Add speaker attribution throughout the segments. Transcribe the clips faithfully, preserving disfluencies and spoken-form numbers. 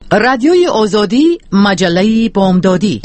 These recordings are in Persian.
Speaker 1: رادیوی آزادی، مجله بامدادی.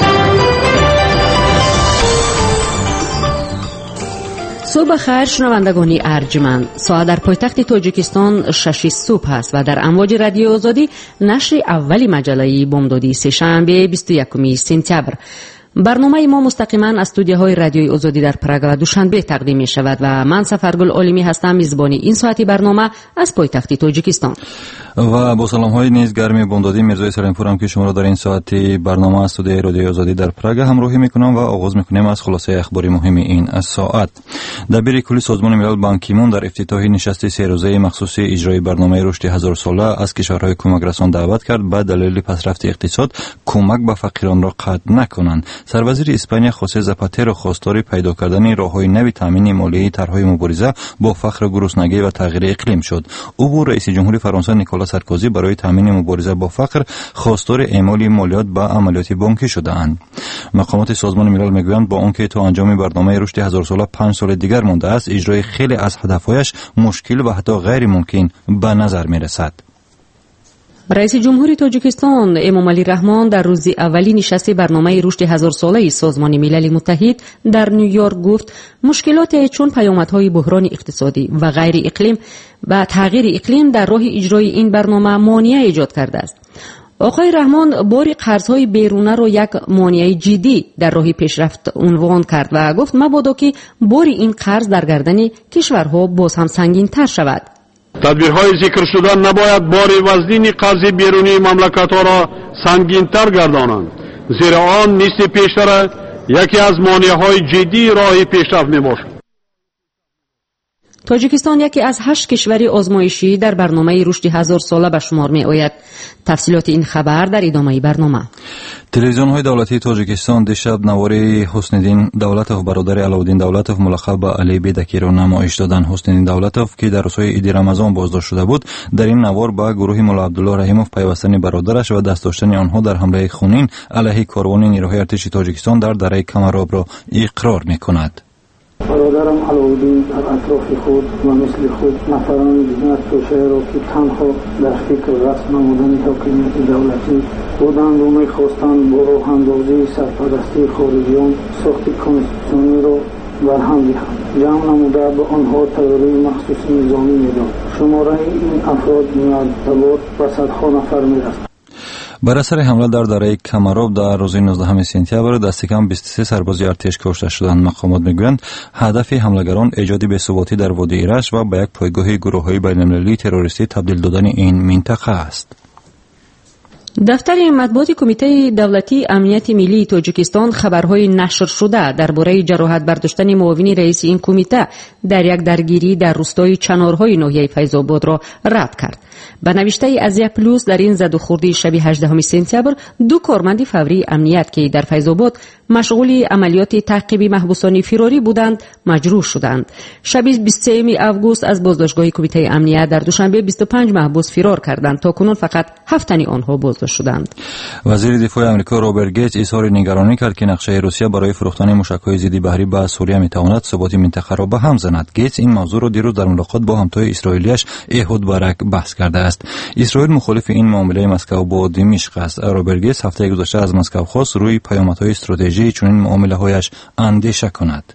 Speaker 2: صبح خیر شنوندگان ارجمند. ساعت در پایتخت تاجیکستان شش صبح است و در امواج رادیو آزادی نشر اولی مجله بامدادی سه‌شنبه بیست و یکم سپتامبر. برنامه ما مستقیما از استودیوهای رادیوی آزادی در پراگ و دوشنبه تقدیم می شود و من سفرگل عالمی هستم، میزبان این ساعتی برنامه از پایتخت تاجیکستان.
Speaker 3: و با سلام های نیز گرمی بامدادی میرزای سرینپورم که شما را در این ساعتی برنامه از استودیوی رادیوی آزادی در پراگ همراهی میکنم و آغاز میکنیم از خلاصه اخباری مهم این ساعت. دبیر کلی سازمان ملل بان کی مون در افتتاح نشست سه روزه مخصوص اجرای برنامه رشد هزار ساله از کشورهای کمک رسان دعوت کرد به دلیل پسرفت اقتصاد کمک به فقیران را قطع نکنند. سروزیر اسپانیا خوسه زاپاترو خواستار پیدا کردن راههای نوی تامین مالی طرحهای مبارزه با فقر و گرسنگی و تغییر اقلیم شد. او با رئیس جمهور فرانسه نیکولاس سارکوزی برای تامین مبارزه با فقر خواستار اعمال مالیات به عملیات بانکی شده‌اند. مقامات سازمان ملل میگویند با آنکه تا انجام برنامه رشد هزار ساله پنج سال دیگر مانده است، اجرای خیلی از هدف‌هایش مشکل و حتی غیر ممکن به نظر می‌رسد.
Speaker 2: رئیس جمهور تاجیکستان امامعلی رحمان در روز اولی نشست برنامه رشد هزار ساله سازمان ملل متحد در نیویورک گفت مشکلات چون پیامدهای بحران اقتصادی و غیر اقلیم و تغییر اقلیم در راه اجرای این برنامه مانع ایجاد کرده است. آقای رحمان بار قرضهای بیرونه را یک مانع جدی در راه پیشرفت عنوان کرد و گفت مبادا که بار این قرض در گردن کشورها باز هم سنگین تر شود.
Speaker 4: تدبیرهای ذکر شده نباید بار وزنین قرض بیرونی مملکت‌ها را سنگین‌تر گردانند، زیرا آن نیست پیشتر یکی از مانع‌های جدی راه پیشرفت میباشد.
Speaker 2: تاجیکستان یکی از هشت کشور آزمایشی در برنامه رشد هزار ساله به شمار می آید. تفصیلات این خبر در ادامه برنامه.
Speaker 3: تلویزیون های دولتی تاجیکستان دیشب نواره حسن‌الدین دولتوف برادر علاءالدین دولتوف ملقب به علی بیدکی را نمایش دادند. حسن‌الدین دولتوف که در روزهای عید رمضان بازداشت شده بود، در این نوار به گروه ملا عبدالله رحیموف پیوستن برادرش و دست داشتن آنها در حمله خونین علیه کاروان نیروهای ارتش تاجیکستان در دره کمراب را اقرار می‌کند.
Speaker 5: برادرم علاءالدین در اطراف خود و مثل خود نفران دیگر توشه را که تنها در فکر رسم نمودن حاکمیت دولتی بودند و می‌خواستند با راه اندازی سرپرستی خارجیان ساخت کنستیتوسیونی را برهم دهند. جمع نموده به آنها تیاری مخصوص نظامی می‌داد. شماره این افراد مرتبط به صدها نفر می‌رسد.
Speaker 3: بر اثر حمله در دره کمراب در روز نوزدهم سپتامبر دست کم بیست و سه سرباز ارتش کشته شدند. مقامات میگویند هدف حملگران ایجاد بی‌ثباتی در وادی ایرج و به یک پایگاه گروه‌های بین‌المللی تروریستی تبدیل دادن این منطقه است.
Speaker 2: دفتر مطبوعات کمیته دولتی امنیت ملی تاجیکستان خبرهای نشر شده درباره جراحت برداشتن معاون رئیس این کمیته در یک درگیری در روستای چنارهای ناحیه فیض‌آباد را رد کرد. به نوشته ازیا پلوس در این زد و خوردی شب هجدهم سپتامبر دو کارمند فوری امنیت که در فیض‌آباد مشغول عملیات تعقیب محبوسان فراری بودند مجروح شدند. شب بیست و سوم آگوست از بازداشتگاه کمیته امنیت در دوشنبه بیست و پنج محبوس فرار کردند. تا کنون فقط هفت تن آنها بازداشت شدند.
Speaker 3: وزیر دفاع آمریکا رابرت گیتس اظهار نگرانی کرد که نقشه روسیه برای فروختن موشک‌های ضد بحری به سوریه می‌تواند ثبات منطقه را به هم زند. گیتس این موضوع را دیروز در ملاقات با همتای اسرائیلیش احود بارک بحث کرده است. اسرائیل مخالف این معامله مسکو با دمشق است. رابرت گیتس هفته گذشته از مسکو خواست روی پیامدهای استراتژی چنین معامله‌هایش اندیشه کند.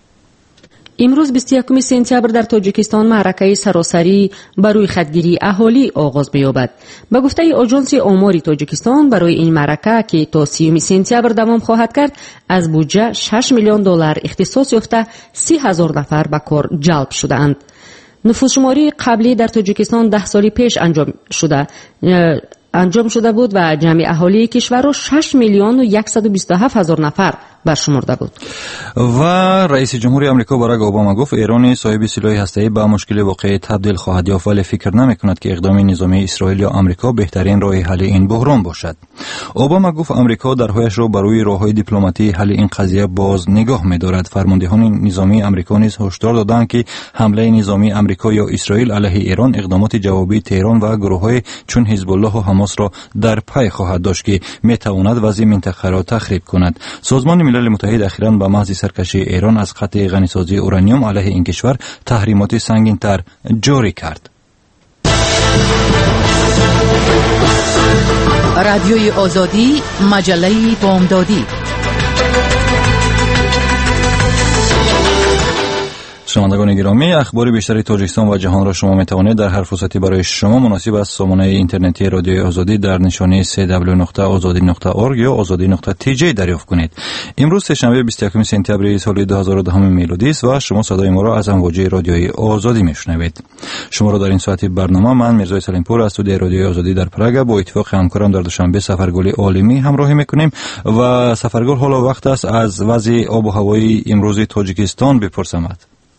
Speaker 2: امروز بیست و یکم سپتامبر در تاجیکستان معرکه سراسری برای خودگیری اهالی آغاز می‌یابد. به گفته آژانس آمار تاجیکستان برای این معرکه که تا سیوم سپتامبر دوام خواهد کرد از بودجه شش میلیون دلار اختصاص یافته سی هزار نفر به کار جلب شده‌اند. نفوس‌شماری قبلی در تاجیکستان ده سال پیش انجام شده انجام شده بود و جمعی اهالی کشور را شش میلیون و صد و بیست و هفت هزار نفر برشمرده بود.
Speaker 3: و رئیس جمهوری آمریکا باراک اوباما گفت ایران صاحب سلاح هسته‌ای به مشکل واقعی تبدیل خواهد یافت، ولی فکر نمی‌کند که اقدام نظامی اسرائیل یا آمریکا بهترین راه حل این بحران باشد. اوباما گفت آمریکا درهایش را برای راه‌های دیپلماتی حل این قضیه باز نگاه می‌دارد. فرماندهان نظامی آمریکا نیز هشدار دادند که حمله نظامی آمریکا یا اسرائیل علیه ایران اقدامات جوابی تهران و گروه‌های چون حزب الله و حماس را در پی خواهد داشت که می‌تواند وضع منطقه را تخریب کند. سازمان ملل متحد اخیراً به محض سرکشی ایران از قطع غنیسازی اورانیوم علیه این کشور تحریمات سنگین‌تر جاری کرد.
Speaker 1: رادیوی آزادی، مجله بامدادی.
Speaker 3: شنوندگان گرامی، اخبار بیشتری تاجیکستان و جهان را شما میتوانید در هر فرصتی برای شما مناسب از سامانه اینترنتی رادیوی آزادی در نشانی دبلیو دبلیو دبلیو نقطه آزادی نقطه اورگ یا آزادی نقطه تی جی دریافت کنید. امروز سه‌شنبه بیست و یکم سپتامبر سال دو هزار و ده میلادی است و شما صدای ما را از امواج رادیوی آزادی میشنوید. شما را در این ساعت برنامه من میرزا سلیمپور از استودیوی رادیوی آزادی در پراگ با اتفاق همکارم در دوشنبه سفرگل عالمی همراهی میکنیم و سفرگل حالا وقت است از وضع آب و هوای امروز تاجیکستان بپرسم.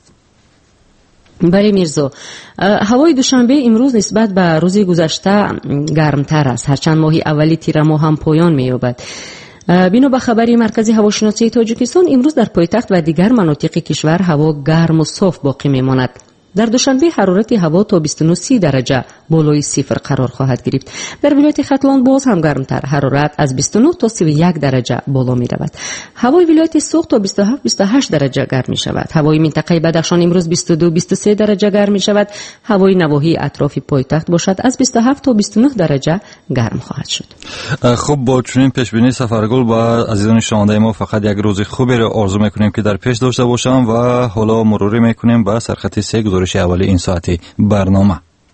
Speaker 2: بله میرزا، هوای دوشنبه امروز نسبت به روز گذشته گرمتر است، هرچند ماهی اولی تیر ماه هم پایان می‌یابد. بنا به خبری مرکز هواشناسی تاجیکستان امروز در پایتخت و دیگر مناطق کشور هوا گرم و صاف باقی میماند. در دوشنبه حرارت هوا تا بیست و نه درجه بالای صفر قرار خواهد گرفت. در ولایت ختلان باز هم گرمتر، حرارت از بیست و نه تا سی و یک درجه بالا می رود. هوای ولایت سوق تا بیست و هفت بیست و هشت درجه گرم می شود. هوای منطقه بدخشان امروز بیست و دو بیست و سه درجه گرم می شود. هوای نواحی اطراف پایتخت باشد از بیست و هفت تا بیست و نه درجه گرم خواهد شد.
Speaker 3: خب با چنین پیش بینی سفرگل با عزیزان شنونده ما فقط یک روز خوبی را آرزو میکنیم که در پیش داشته باشم و حالا مروری میکنیم با سرخط سه گزارش اولی این ساعتی برنامه.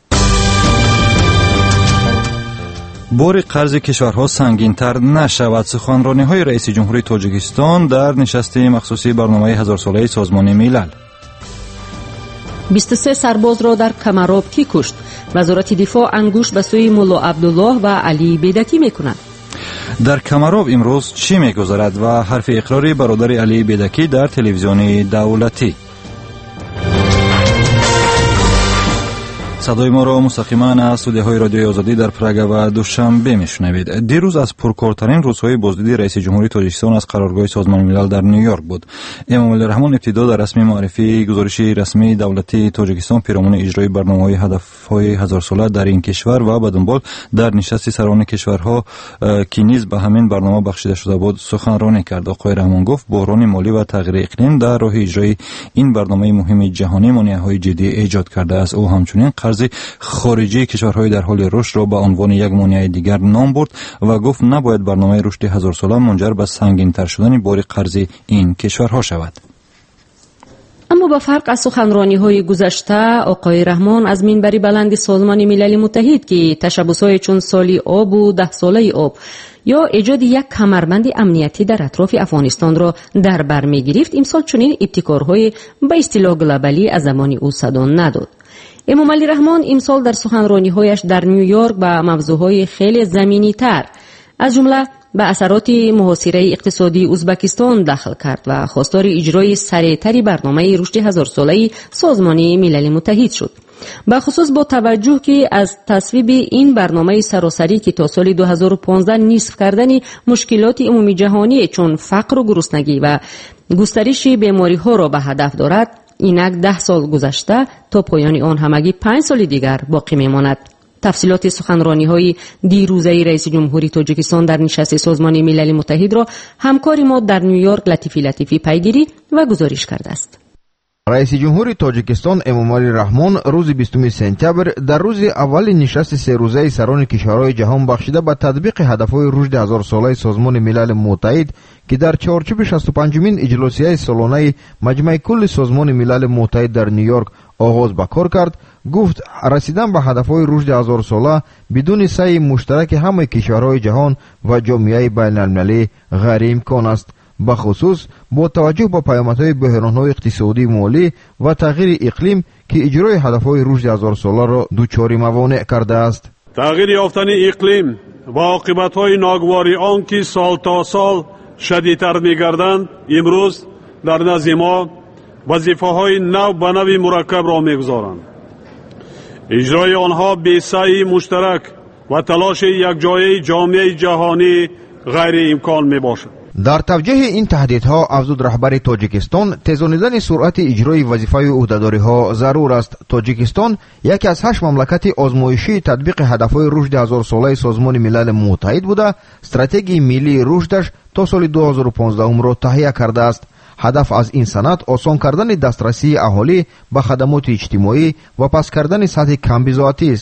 Speaker 3: بار قرض کشورها سنگین‌تر نشود. سخنرانی‌های رئیس جمهوری تاجیکستان در نشست مخصوصی برنامه هزار ساله سازمان ملل.
Speaker 2: بیست و سه سرباز را در کمراب کی کشت؟ وزارت دفاع انگوش به سوی مولا عبدالله و علی بیدکی می‌کند.
Speaker 3: در کمراب امروز چی می‌گذرد و حرف اقراری برادر علی بیدکی در تلویزیون دولتی. صدای ما را مستقیما از استودیوهای رادیوی آزادی در پراگ و دوشنبه میشنوید. دیروز از پرکارترین روزهای بازدید رئیس جمهوری تاجیکستان از قرارگاه سازمان ملل در نیویورک بود. امام الرحمن ابتدا در رسمی معرفی گزارش رسمی دولتی تاجیکستان پیرامون اجرای برنامه‌های هدف‌های هزار ساله در این کشور و به دنبال در نشست سران کشورها که نیز به همین برنامه بخشیده شده بود سخنرانی کرد. آقای رحمان گفت بحران مالی و تغییر اقلیم در راه اجرای این برنامه مهم جهانی مانع‌های جدی ایجاد کرده است. او همچنین خارجی کشورهای در حال رشد را به عنوان یک مانع دیگر نام برد و گفت نباید برنامه رشد هزار ساله منجر به سنگین‌تر شدن بار قرض این کشورها شود.
Speaker 2: اما با فرق از سخنرانی‌های گذشته، آقای رحمان از منبر بلند سازمان ملل متحد که تشبس‌های چون سالی آب و ده ساله آب یا ایجاد یک کمربند امنیتی در اطراف افغانستان را در بر می‌گرفت، امسال چنین ابتکارهای به اصطلاح گلوبالی از زمان او صدا نداد. امام علی رحمان امسال در سخنرانی‌هایش در نیویورک به موضوعهای خیلی زمینی‌تر از جمله به اثرات محاصره اقتصادی ازبکستان دخل کرد و خواستار اجرای سریعتری برنامه رشد هزار ساله سازمان ملل متحد شد. به خصوص با توجه که از تصویب این برنامه سراسری که تا سال دو هزار و پانزده نصف کردن مشکلات عمومی جهانی چون فقر و گرسنگی و گسترش بیماری‌ها را به هدف دارد، اینک ده سال گذشته تا پایان آن همگی پنج سال دیگر باقی میماند. تفصیلات سخنرانی‌های دیروزه رئیس جمهوری تاجیکستان در نشست سازمان ملل متحد را همکار ما در نیویورک لطیفی لطیفی پیگیری و گزارش کرده است.
Speaker 6: رئیس جمهوری تاجیکستان امام علی رحمان روز بیستم سپتامبر در روز اول نشست سه روزه سران کشورهای جهان بخشیده به تطبیق هدفهای رشد هزار ساله سازمان ملل متحد که در چارچوب شصت و پنجمین اجلاسیه سالانه مجمع کل سازمان ملل متحد در نیویورک آغاز به کار کرد. گفت رسیدن به هدفهای رشد هزار ساله بدون سعی مشترک همه کشورهای جهان و جامعه بین المللی غیر امکان است، به خصوص با توجه به پیامدهای بحران‌های اقتصادی مالی و تغییر اقلیم که اجرای هدفهای رشد هزار ساله را دچار موانع کرده است.
Speaker 4: تغییر یافتن اقلیم و عاقبت‌های ناگواری آن که سال تا سال شدیدتر می‌گردند امروز در نزد ما وظیفه‌های نو به نوع مرکب را می‌گذارند. اجرای آنها به سعی مشترک و تلاش یکجایی جامعه جهانی غیر امکان میباشد.
Speaker 6: در توجیه این تهدیدها افزود رهبر تاجیکستان تیزانیدن سرعت اجرای وظیفه عهده‌داری‌ها ضرور است. تاجیکستان یکی از هشت مملکت آزمایشی تطبیق هدفهای رشد هزار ساله سازمان ملل متحد بوده استراتژی ملی رشدش تا سال دو هزار و پانزده را تهیه کرده است. هدف از این سند آسان کردن دسترسی اهالی به خدمات اجتماعی و پس کردن سطح کمبزاعتی است.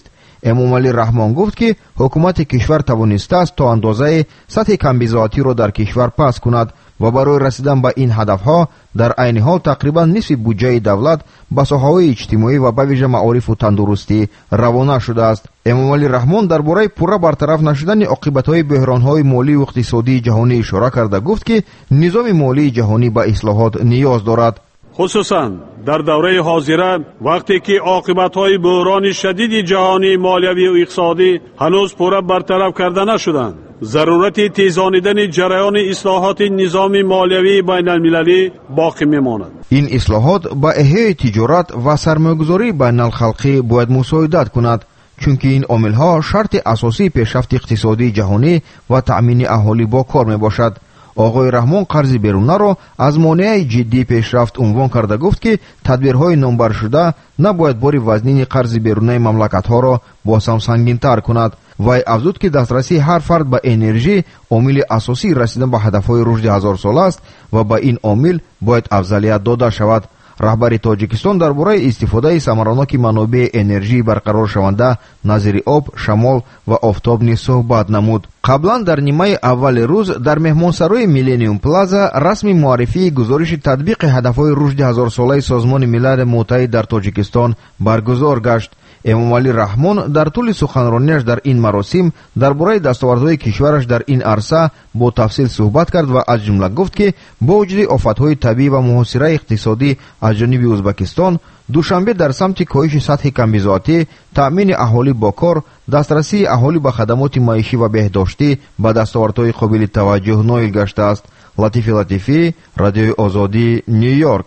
Speaker 6: эмомалӣ раҳмон гуфт ки ҳукумати кишвар тавонистааст то андозае сатҳи камбизоатиро дар кишвар паст кунад ва барои расидан ба ин ҳадафҳо дар айни ҳол тақрибан нисфи буҷаи давлат ба соҳаҳои иҷтимоӣ ва ба вижа маорифу тандурустӣ равона шудааст. эмомалӣ раҳмон дар бораи пурра бартараф нашудани оқибатҳои бӯҳронҳои молию иқтисодии ҷаҳонӣ ишора карда гуфт ки низоми молии ҷаҳонӣ ба ислоҳот ниёз дорад.
Speaker 4: خصوصاً در دوره حاضره وقتی که عاقبت‌های بحران شدید جهانی مالیوی و اقتصادی هنوز پورا برطرف کرده نشدند، ضرورت تیزانیدن جریان اصلاحات نظام مالیوی بین المللی باقی میماند.
Speaker 6: این اصلاحات با احیای تجارت و سرمایه‌گذاری بین الخلقی باید مساعدت کند، چونکه این عامل‌ها شرط اساسی پیشرفت اقتصادی جهانی و تأمین اهالی با کار میباشد. آقای رحمان قرض بیرونی‌ро از مانع جدی پیشرفت عنوان کرده گفت که تدبیرهای نامبر شده نباید بار وزنین قرض بیرونی مملکت‌ها را باز هم سنگین‌تر کند. وی افزود که دسترسی هر فرد به انرژی عامل اساسی رسیدن به هدفهای رشد هزار ساله است و به این عامل باید افضلیت داده شود. راهبر تاجیکستان درباره استفاده ثمرناک منابع انرژی برقرار شونده نظیر آب، شمال و آفتاب نیز صحبت نمود. قبلا در نیمه اول روز در مهمانسرای میلینیوم پلازا رسمی معرفی گزارش تطبیق هدفهای رشد هزار ساله سازمان ملل متحد در تاجیکستان برگزار گشت. эмомалӣ раҳмон дар тӯли суханронияш дар ин маросим дар бораи дастовардҳои кишвараш дар ин арса бо тафсил суҳбат кард ва аз ҷумла гуфт ки бо вуҷуди офатҳои табиӣ ва муҳосираи иқтисодӣ аз ҷониби ӯзбекистон душанбе дар самти коҳиши сатҳи камбизоатӣ, таъмини аҳолӣ бо кор, дастрасии аҳолӣ ба хадамоти маишӣ ва беҳдоштӣ ба дастовардҳои қобили таваҷҷӯҳ ноил гаштааст. латифи латифӣ, радиои озодӣ, ню йорк.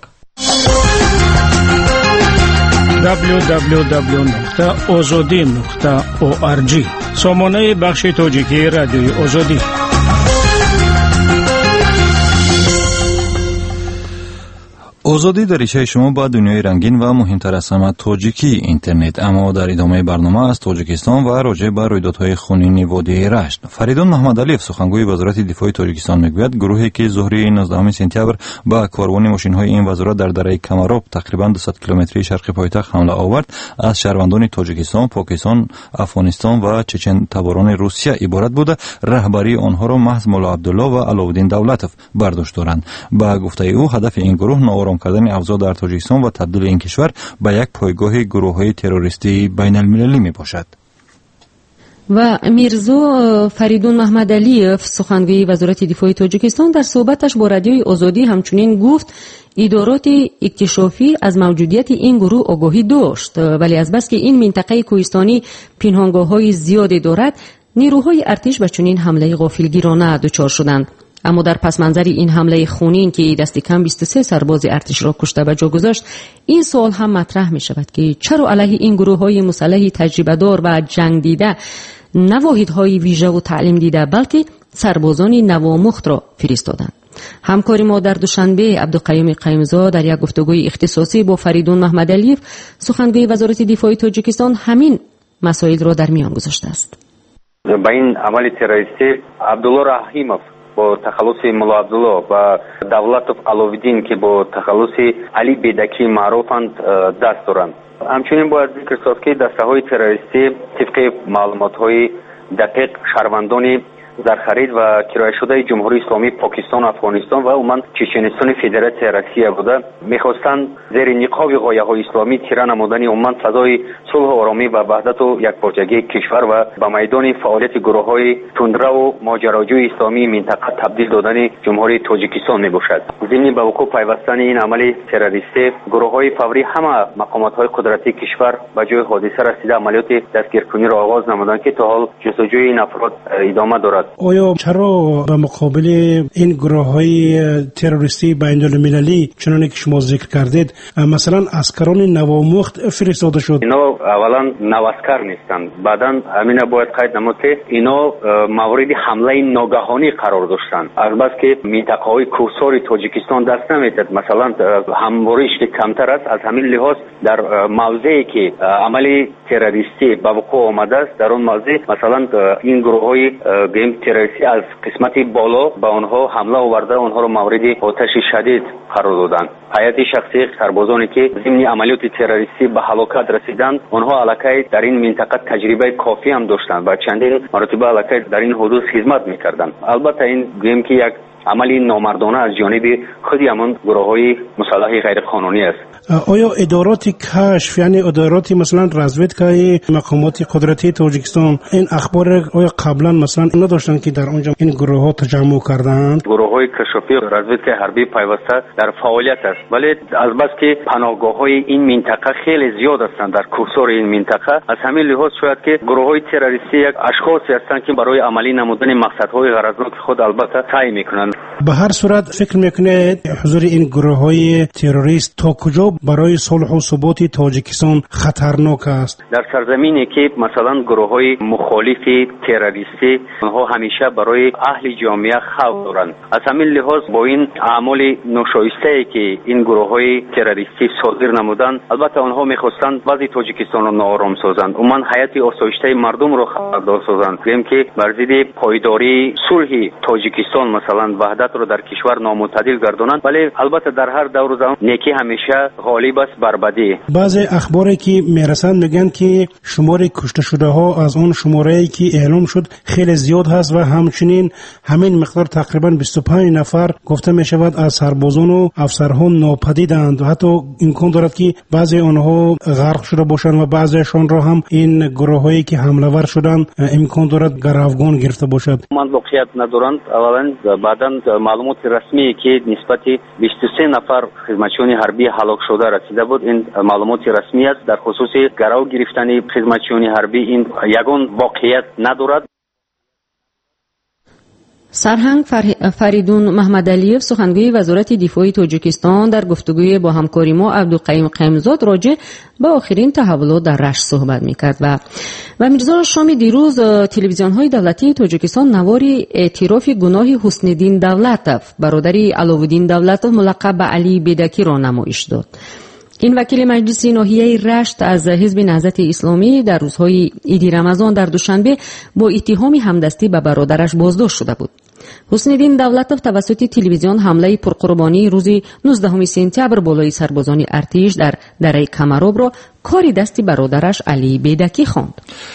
Speaker 7: дабл ю дабл ю дабл ю нуқта озодӣ нуқта орг сомонаи бахши тоҷикии радиои озодӣ.
Speaker 3: озодӣ дар ишаи шумо ба дунёи рангин ва муҳимтар аз ҳама тоҷикии интернет. аммо дар идомаи барнома аз тоҷикистон ва роҷеъ ба рӯйдодҳои хунини водии рашт. фаридун маҳмадалиев, сухангӯи вазорати дифои тоҷикистон, мегӯяд гурӯҳе ки зуҳри нуздаҳуми сентябр ба карвони мошинҳои ин вазорат дар дараи Камароб тақрибан дуйсад километрии шарқи пойтахт ҳамла овард, аз шаҳрвандони тоҷикистон, покистон, афғонистон ва чечентаборони русия иборат буда, раҳбарии онҳоро маҳз молла абдулло ва аловиддин давлатов бардошт доранд. ба гуфтаи ӯ, ҳадафи ин гурӯҳ ноором кардани авзо дар тоҷикистон ва табдили ин кишвар ба як пойгоҳи гурӯҳҳои террористии байналмилалӣ мебошад.
Speaker 2: ва мирзо фаридун маҳмадалиев, сухангӯи вазорати дифои тоҷикистон, дар суҳбаташ бо радиои озодӣ ҳамчунин гуфт идороти иктишофӣ аз мавҷудияти ин гурӯҳ огоҳӣ дошт, вале азбаски ин минтақаи кӯҳистони пинҳонгоҳҳои зиёде дорад, нерӯҳои артиш ба чунин ҳамлаи ғофилгирона дучор шуданд. аммо дар пасманзари ин ҳамлаи хунин ки дасти кам бисту се сарбози артишро кушта ба ҷо гузошт, ин суол ҳам матрах мешавад ки чаро алайҳи ин гурӯҳҳои мусаллаҳи таҷрибадор ва ҷангдида на воҳидҳои вижаву таълимдида, балки сарбозони навомухтро фиристоданд. ҳамкори мо дар душанбе абдуқайюми қайюмзо дар як гуфтугӯи ихтисосӣ бо фаридун маҳмадалиев, сухангӯи вазорати дифои тоҷикистон, ҳамин масоилро дар миён гузоштааст.
Speaker 8: ба ин амали террористӣ абдулло раҳимов бо тахаллуси мулла абдулло ва давлатов аловиддин ки бо тахаллуси али бедаки маъруфанд даст доранд. ҳамчунин бояд зикр сохт ки дастаҳои террористӣ тибқи маълумотҳои дақиқ шаҳрвандони зархарид ва кирояшудаи ҷумҳурии исломии покистон, афғонистон ва умуман чеченистони федератсияи Россия буда мехостанд зери ниқоби ғояҳои исломӣ тира намудани умуман садои сулҳу оромӣ ва ваҳдату якпорчагии кишвар ва ба майдони фаъолияти гурӯҳҳои тундраву моҷароҷӯи исломии минтақа табдил додани ҷумҳурии тоҷикистон мебошад. зимни ба вуқӯъ пайвастани ин амали террористӣ, гурӯҳҳои фаврӣ ҳама мақомотҳои қудратии кишвар ба ҷои ҳодиса расида амалиёти дастгиркуниро оғоз намуданд ки то ҳол ҷустуҷӯи ин афрод идома дорад.
Speaker 7: آیا چرا به مقابل این گروه های تروریستی بین المللی چنانه که شما ذکر کردید مثلا عسکران نوامخت فرستاده شد؟ اینا
Speaker 8: اولا نواسکر نیستند، بعدا همین باید قید نمود که اینا مورد حمله ناگهانی قرار داشتند، از بس که منطقه های کوهسار تاجیکستان دست نمیداد. مثلا هموارش که کمتر است، از همین لحاظ در موضعی که عملی تروریستی به وقوع آمده است در اون موضع مثلا این گروه های گیم تروریستی از قسمت بالا به آنها حمله آورده، آنها را مورد آتش شدید قرار دادند. هیئت شخصی سربازانی که ضمن عملیات تروریستی به هلاکت رسیدند، آنها علاقه در این منطقه تجربه کافی هم داشتند و چندین مرتبه علاقه در این حدود خدمت میکردند. البته این گویم که یک عملی نامردانه از جانب خود همان گروه‌های مسلح غیر قانونی است.
Speaker 7: آیا ادارات کشف، یعنی ادارات مثلا رزویدکای مقامات قدرتی تاجیکستان، این اخبار آیا قبلا مثلا نداشتن که در اونجا این گروه ها تجمع کردند؟
Speaker 8: گروه‌های کشفی رزویدکای حربی پیوسته در فعالیت است، ولی از بس که پناهگاه‌های این منطقه خیلی زیاد هستند در کوسور این منطقه، از همین لحاظ شاید که گروه‌های تروریستی یک اشخاصی هستند که برای عملی نمودن مقصدهای غرضناک خود البته سعی میکنند.
Speaker 7: به هر صورت فکر میکنه حضور این گروه‌های تروریست تا کجا برای صلح و ثبات تاجیکستان خطرناک است؟
Speaker 8: در سرزمینی که مثلا گروه‌های مخالف تروریستی آنها همیشه برای اهل جامعه خوف دارند. از همین لحاظ با این اعمال ناشایسته‌ای که این گروه‌های تروریستی صادر نمودند، البته آنها می‌خواستند وضع تاجیکستان را ناآرام سازند، عموما حیات آسایشته مردم را خبردار سازند، گویم که بر ضد پایداری صلح تاجیکستان مثلا وحدت را در کشور نامعتدل گردانند، ولی البته در هر دور و زمان نیکی همیشه غالب است بر بدی.
Speaker 7: بعضی اخباری که میرسند میگن که شمار کشته شده ها از اون شماره‌ای که اعلام شد خیلی زیاد هست و همچنین همین مقدار تقریبا بیست و پنج نفر گفته می شود از سربازان و افسرها ناپدیدند و حتی امکان دارد که بعضی آنها غرق شده باشند و بعضیشان را هم این گروهایی که حمله ور شدند امکان دارد گروگان گرفته باشد.
Speaker 8: من واقعیت ندارند. اولا بعداً معلومات رسمی که نسبت بیست و سه نفر خدمتچیان حربی هلاک شده رسیده بود، این معلومات رسمی است. در خصوص گرو گرفتن خدمتچیان حربی این یگان واقعیت ندارد.
Speaker 2: سرهنگ فریدون محمد علیف سخنگوی وزارت دفاع تاجیکستان در گفتگوی با همکاری ما عبدالقیوم قیمزاد راجع به آخرین تحولات در رشت صحبت می‌کرد و و میرزا شامی دیروز تلویزیون‌های دولتی تاجیکستان نواری اعتراف گناه حسن الدین دولتوف برادری علاءالدین دولتوف ملقب به علی بیدکی را نمایش داد. این وکیل مجلس ناحیه رشت از حزب نهضت اسلامی در روزهای عید رمضان در دوشنبه با اتهام همدستی به برادرش بازداشت شده بود. حسن الدین دولتوف توسط تلویزیون حمله پرقربانی روز نوزدهم سپتامبر بالای سربازان ارتش در دره کمراب را کاری دست برادرش علی بیدکی خواند.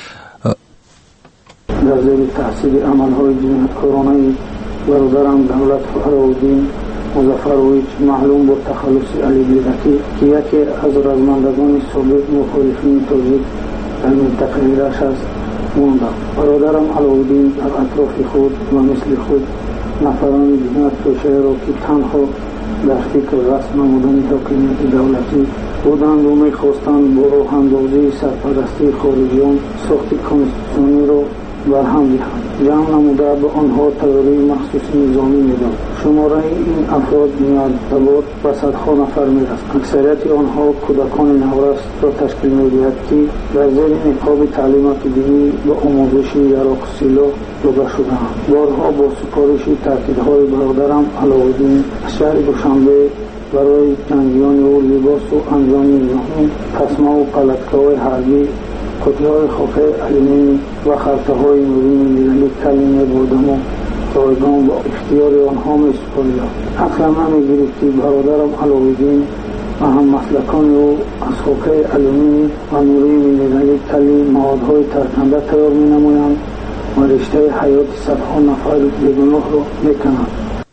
Speaker 5: در زیر تاثیر عملهای جنایتکارانه برادرم دولتوف علاءالدین مظفرویچ معلوم بود تخلص علی بیدکی که یکی از رزمندگان سابق مخالفین تاجیک در منطقه رشت است مانده. برادرم علاءالدین در اطراف خود و مثل خود نفران جنایت توشه را که تنها در فکر رسم نمودن حاکمیت دولتی بودند و می‌خواستند با راه اندازی سرپرستی خارجیان ساخت کنستیتوسیونی را برهم دهند. جمع نموده به آنها تیاری مخصوص نظامی می‌داد. شماره این افراد میاد تباد به صدها نفر میرسد. اکثریت آنها کودکان نورس را تشکیل می‌دهد که در زیر نقاب تعلیمات دینی و آموزش عراق سیلا روبرو شده‌اند. بارها با سفارش تاکیدهای برادرم علاءالدین از شهر دوشنبه برای جنگیان او لباس و انجام نظامی، تسمه و پلتکه‌های حربی، کتی‌های خاک آلومینی و خرطه‌های نوری ملی کلمه بودم و رایگان با اختیار آنها می‌سپارید. اصلا نمی‌گرفتی برادرم علاءالدین و هم مسلکان او از خاک آلومینی و نوری ملی کلی موادهای ترکنده تیار می‌نمایند و رشته حیات صدها نفر بیگناه را می‌کنند.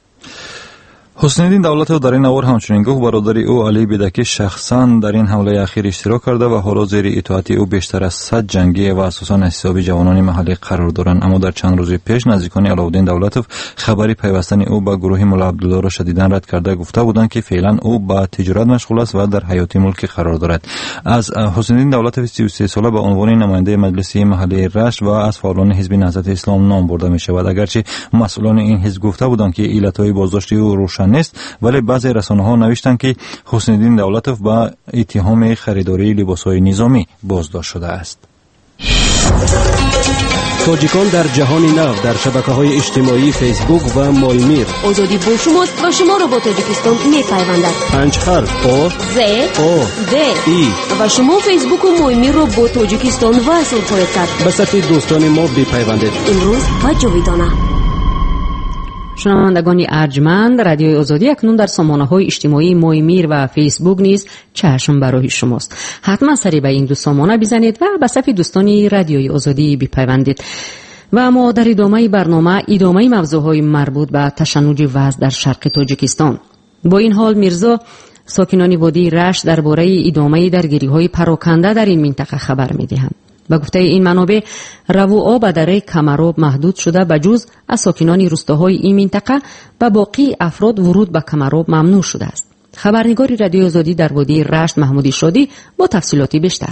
Speaker 3: حسن الدین دولتوف در این نوار همچنین گفت برادر او علی بیدکی شخصا در این حمله اخیر اشتراک کرده و حالا زیر اطاعت او بیشتر از صد جنگی و اساساً حسابی جوانان محلی قرار دارند. اما در چند روز پیش نزدیکان علاءالدین دولتوف خبری پیوستن او به گروه ملا عبدالله را شدیداً رد کرده گفته بودند که فعلا او با تجارت مشغول است و در حیات ملک قرار دارد. از حسن الدین دولتوف سی و سه ساله به عنوان نماینده مجلس محلی رشت و از فعالان حزب نهضت اسلام نام برده می شود. اگرچه مسئولان این حزب گفته بودند که علتهای بازداشت او روشن نیست، ولی بعضی رسانه‌ها نوشتند که حسن الدین دولتوف با اتهام خریداری لباس‌های نظامی بازداشت شده است.
Speaker 9: تاجیکان در جهان نو در شبکه‌های اجتماعی فیسبوک و مایمیر.
Speaker 10: آزادی با شماست و شما را با تاجیکستان می‌پیوندد.
Speaker 9: پنج حرف آ
Speaker 10: ز
Speaker 9: آ
Speaker 10: د
Speaker 9: ای
Speaker 10: و شما فیسبوک و مایمیر را با تاجیکستان وصل خواهید کرد.
Speaker 9: به صفحه دوستان ما بپیوندید.
Speaker 10: امروز و جاویدانه.
Speaker 2: شنوندگان ارجمند، رادیوی آزادی اکنون در سامانه‌های اجتماعی مایمیر و فیسبوک نیز چشم برای شماست. حتما سری به این دو سامانه بزنید و به صفحه دوستان رادیوی آزادی بپیوندید. و ما در ادامه برنامه ادامه موضوعهای مربوط به تشنج وضع در شرق تاجیکستان. با این حال میرزا ساکنان وادی رشت درباره ادامه درگیری‌های پراکنده در این منطقه خبر می‌دهند. به گفته این منابع، رو آب دره کمراب محدود شده به جز از ساکنان روستاهای این منطقه و باقی افراد ورود به کمراب ممنوع شده است. خبرنگار رادیو آزادی در وادی رشت محمودی شادی با تفصیلاتی بیشتر.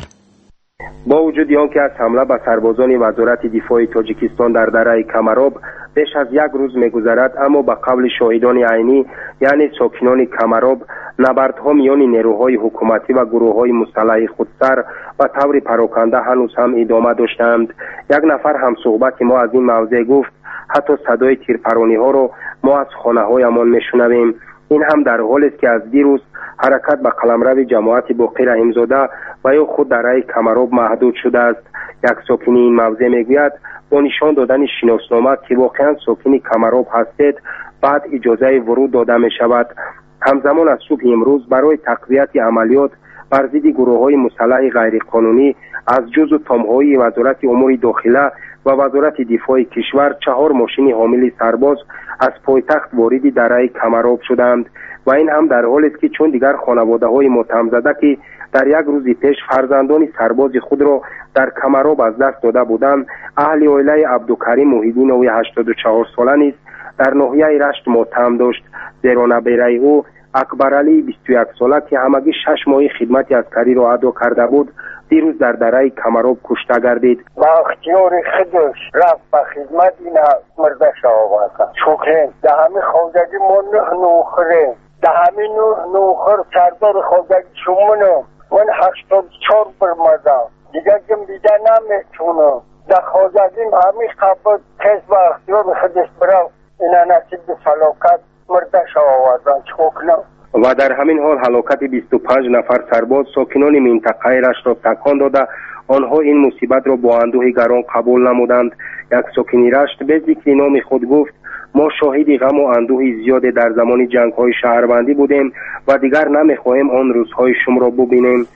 Speaker 11: با وجود آنکه از حمله به سربازان وزارت دفاع تاجیکستان در دره کمراب بیش از یک روز می‌گذرد، اما به قول شاهدان عینی یعنی ساکنان کمراب، نبردها میان نیروهای حکومتی و گروه‌های مسلح خودسر و طور پراکنده هنوز هم ادامه داشتند. یک نفر هم صحبت ما از این موضوع گفت حتی صدای تیرپرانی‌ها را ما از خانه‌هایمان می‌شنویم. این هم در حالی است که از دیروز حرکت به قلمرو جماعت باقی رحیمزاده و یا خود دره کمراب محدود شده است. یک ساکنی این موضوع میگوید با نشان دادن شناسنامه که واقعا ساکنی کمراب هستید بعد اجازه ورود داده می شود. همزمان از صبح امروز برای تقویت عملیات بر ضد گروه‌های مسلح غیرقانونی از جزو تام‌های وزارت امور داخله و وزارت دفاع کشور چهار ماشین حامل سرباز از پایتخت وارد دره کمراب شدند و این هم در حالی است که چون دیگر خانواده‌های متهم زده که در یک روز پیش فرزندان سرباز خود را در کمراب از دست داده بودند، اهل عائله عبدالکریم محیدین او هشتاد و چهار ساله نیز در ناحیه رشت متهم داشت، زیرا نبیره او اکبر علی بیست و یک ساله که همگی شش ماه خدمت عسکری را ادا کرده بود دیروز در دره کمراب کشته گردید.
Speaker 12: با اختیار خودش رفت به خدمت، این مرده شد. چوکین ده همه خوزگی ما نه نوخره ده همه نه نوخر سردار خوزگی شمونم من هشتاد چار برمده دیگه جم بیده نمیتونم ده خوزگیم همه قبل کس با اختیار خودش برا اینا نصیب فلاکت مرده شد. چوکنم
Speaker 11: و در همین حال هلاکت بیست و پنج نفر سرباز ساکنان منطقه رشت را تکان داده آنها این مصیبت را با اندوه گران قبول نمودند. یک ساکن رشت به ذکر نام خود گفت ما شاهد غم و اندوه زیاد در زمان جنگ‌های شهروندی بودیم و دیگر نمی‌خواهیم آن روزهای شما را ببینیم.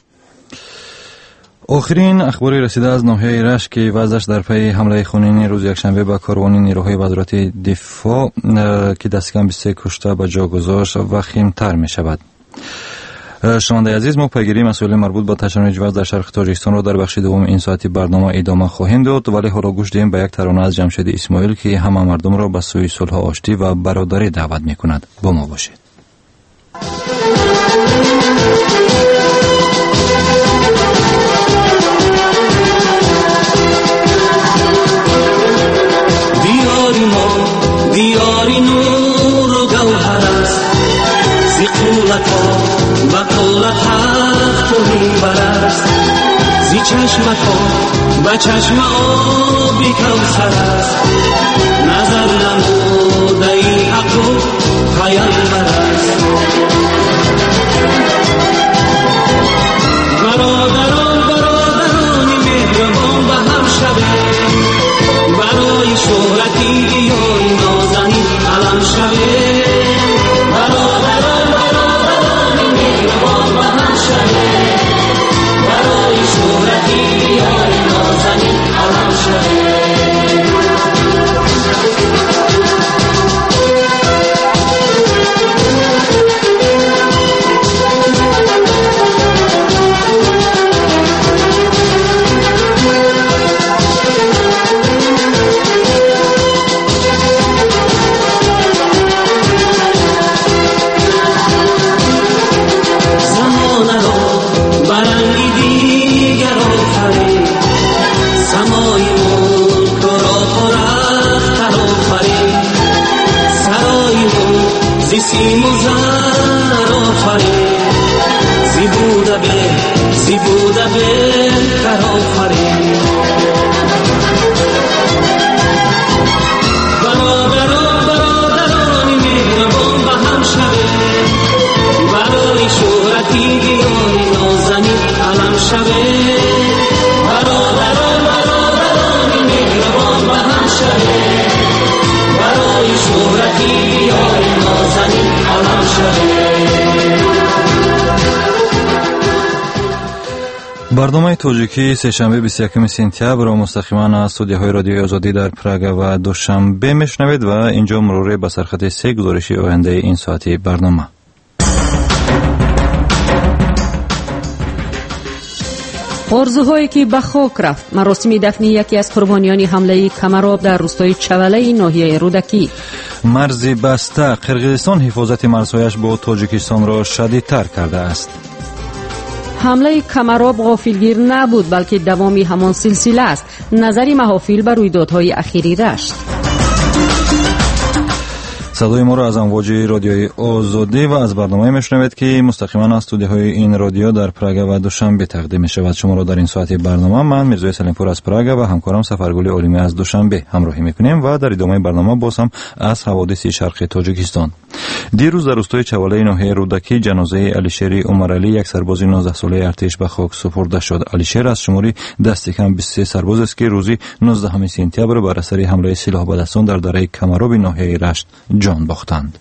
Speaker 3: آخرین اخباری رسیده از ناحیه رشت که وضعش در پی حمله خونین روز یکشنبه به کاروان نیروهای وزارت دفاع که دست کم بیست و سه کشته به جا گذاشت وخیم‌تر می شود. شنونده عزیز، ما پیگیری مسائل مربوط به تشنج وضع در شرق تاجیکستان را در بخش دوم این ساعتی برنامه ادامه خواهیم داد، ولی حالا گوش دهیم به یک ترانه از جمشید اسماعیل که همه مردم را به سوی صلح و آشتی و برادری دعوت می کند. با ما باشید.
Speaker 13: دیاری ما دیاری نور و گوهر است، زی قولت ها و قولت حق تو میبر است، زی چشمت ها و چشم آبی کوثر است، نظر نموده ای حق و پیامبر است. برادران برادرانی مهربان به هم شوید، برای شهرتی یا نازنین علم شوید. برادران برادرانی مهربان به هم شوید، برای شهرتی یا نازنین علم شوید. سیم و زر آفرین، زی بوده به زی بوده به تر آفرین.
Speaker 3: برنامه توجیکی سه‌شنبه بیست و یکم سپتامبر را مستقیما از استودیوهای رادیوی آزادی در پراگ و دوشنبه میشنوید و اینجا مرور به سرخط سه گزارشی آینده این ساعتی برنامه.
Speaker 2: آرزوهایی که به خاک رفت. مراسم دفن یکی از قربانیان حمله کمراب در روستای چوله ناحیه رودکی.
Speaker 3: مرز بسته. قرقیزستان حفاظت مرزهایش با تاجیکستان را شدیدتر کرده است.
Speaker 2: حمله کمراب غافلگیر نبود بلکه دوامی همان سلسله است. نظری محافل بر رویدادهای اخیری رشت.
Speaker 3: صدای ما را از امواج رادیوی آزادی و از برنامه میشنوید که مستقیما از استودیوهای این رادیو در پراگ و دوشنبه تقدیم میشود. شما را در این ساعت برنامه من میرزا سلیمپور از پراگ و همکارم سفرگل علیمی از دوشنبه همراهی میکنیم و در ادامه برنامه باز هم از حوادث شرق تاجیکستان. دیروز در روستای چوله ناحیه رودکی جنازه علیشیر عمرعلی یک سرباز نوزده ساله ارتش به خاک سپرده شد. علیشیر از شماری دست کم بیست و سه سرباز است که روزی نوزدهم سپتامبر بر اثر حمله سلاح به دستان در دره کمراب ناحیه رشت جان باختند.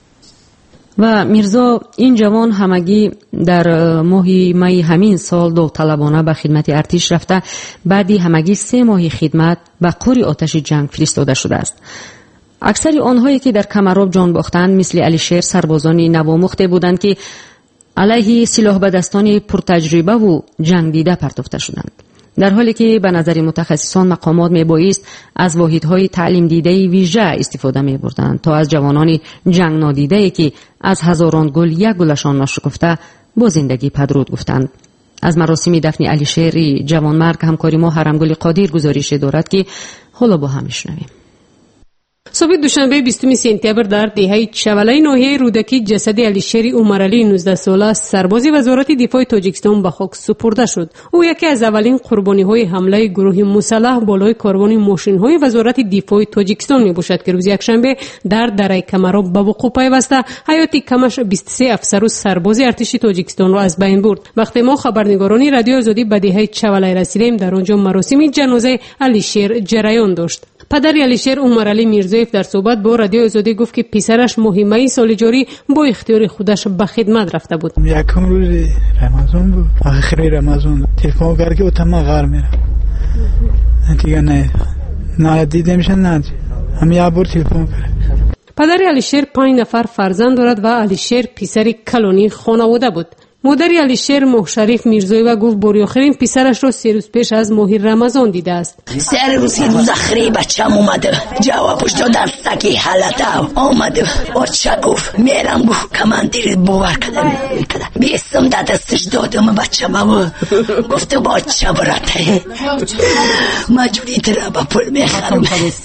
Speaker 2: و میرزا این جوان همگی در ماه می همین سال داوطلبانه به خدمت ارتش رفته، بعدی همگی سه ماه خدمت به قور آتش جنگ فرستاده شده است. اکثر آنهایی که در کمراب جان باختند مثل علیشیر سربازان نوآموخته بودند که علیه سلاح به دستان پرتجربه و جنگ دیده پرداخته شدند، در حالی که به نظر متخصصان مقامات میبایست از واحدهای تعلیم دیده ویژه استفاده میبردند تا از جوانان جنگ نادیده که از هزاران گل یک گلشان ناشکفته با زندگی پدرود گفتند. از مراسم دفن علیشیر جوانمرگ همکاری ما حرمگل قادر گزارش دارد که حالا با هم میشنویم.
Speaker 14: صبح دوشنبه بیستم سپتامبر در دهه چوله ناحیه رودکی جسد علیشیر عمرعلی نوزده ساله سرباز وزارت دفاع تاجیکستان به خاک سپرده شد. او یکی از اولین قربانی‌های حمله گروه مسلح بالای کاروان ماشین‌های وزارت دفاع تاجیکستان میباشد که روز یکشنبه در دره کمراب به وقوع پیوسته حیات کمش بیست و سه افسر و سرباز ارتش تاجیکستان را از بین برد. وقتی ما خبرنگاران رادیو آزادی به دهه چوله رسیدیم، در آنجا مراسم جنازه علیشیر جریان داشت. پدر علیشیر عمرعلی میرزایف در صحبت با رادیو آزادی گفت که پسرش ماه سال جاری با اختیار خودش به خدمت رفته بود.
Speaker 15: یکم روز رمضان بود، آخر رمضان تلفن کرد که اتما غار میره دیگه نه نه دیده میشه نه هم یه بار تلفن کرد.
Speaker 14: پدر علیشیر پنج نفر فرزند دارد و علیشیر پسر کلانی خانواده بود. مادر علیشیر محشریف میرزایو گفت باری آخرین پسرش را سه روز پیش از ماه رمضان دیده است.
Speaker 16: سه روز که روز آخری بچه‌م اومده جوابش دادم سکی حالت آمده بچه گفت میرم گفت کماندیر باور کردم بیستم در دستش دادم بچه بابا گفت بچه براته مجبوری تر با پول میخرم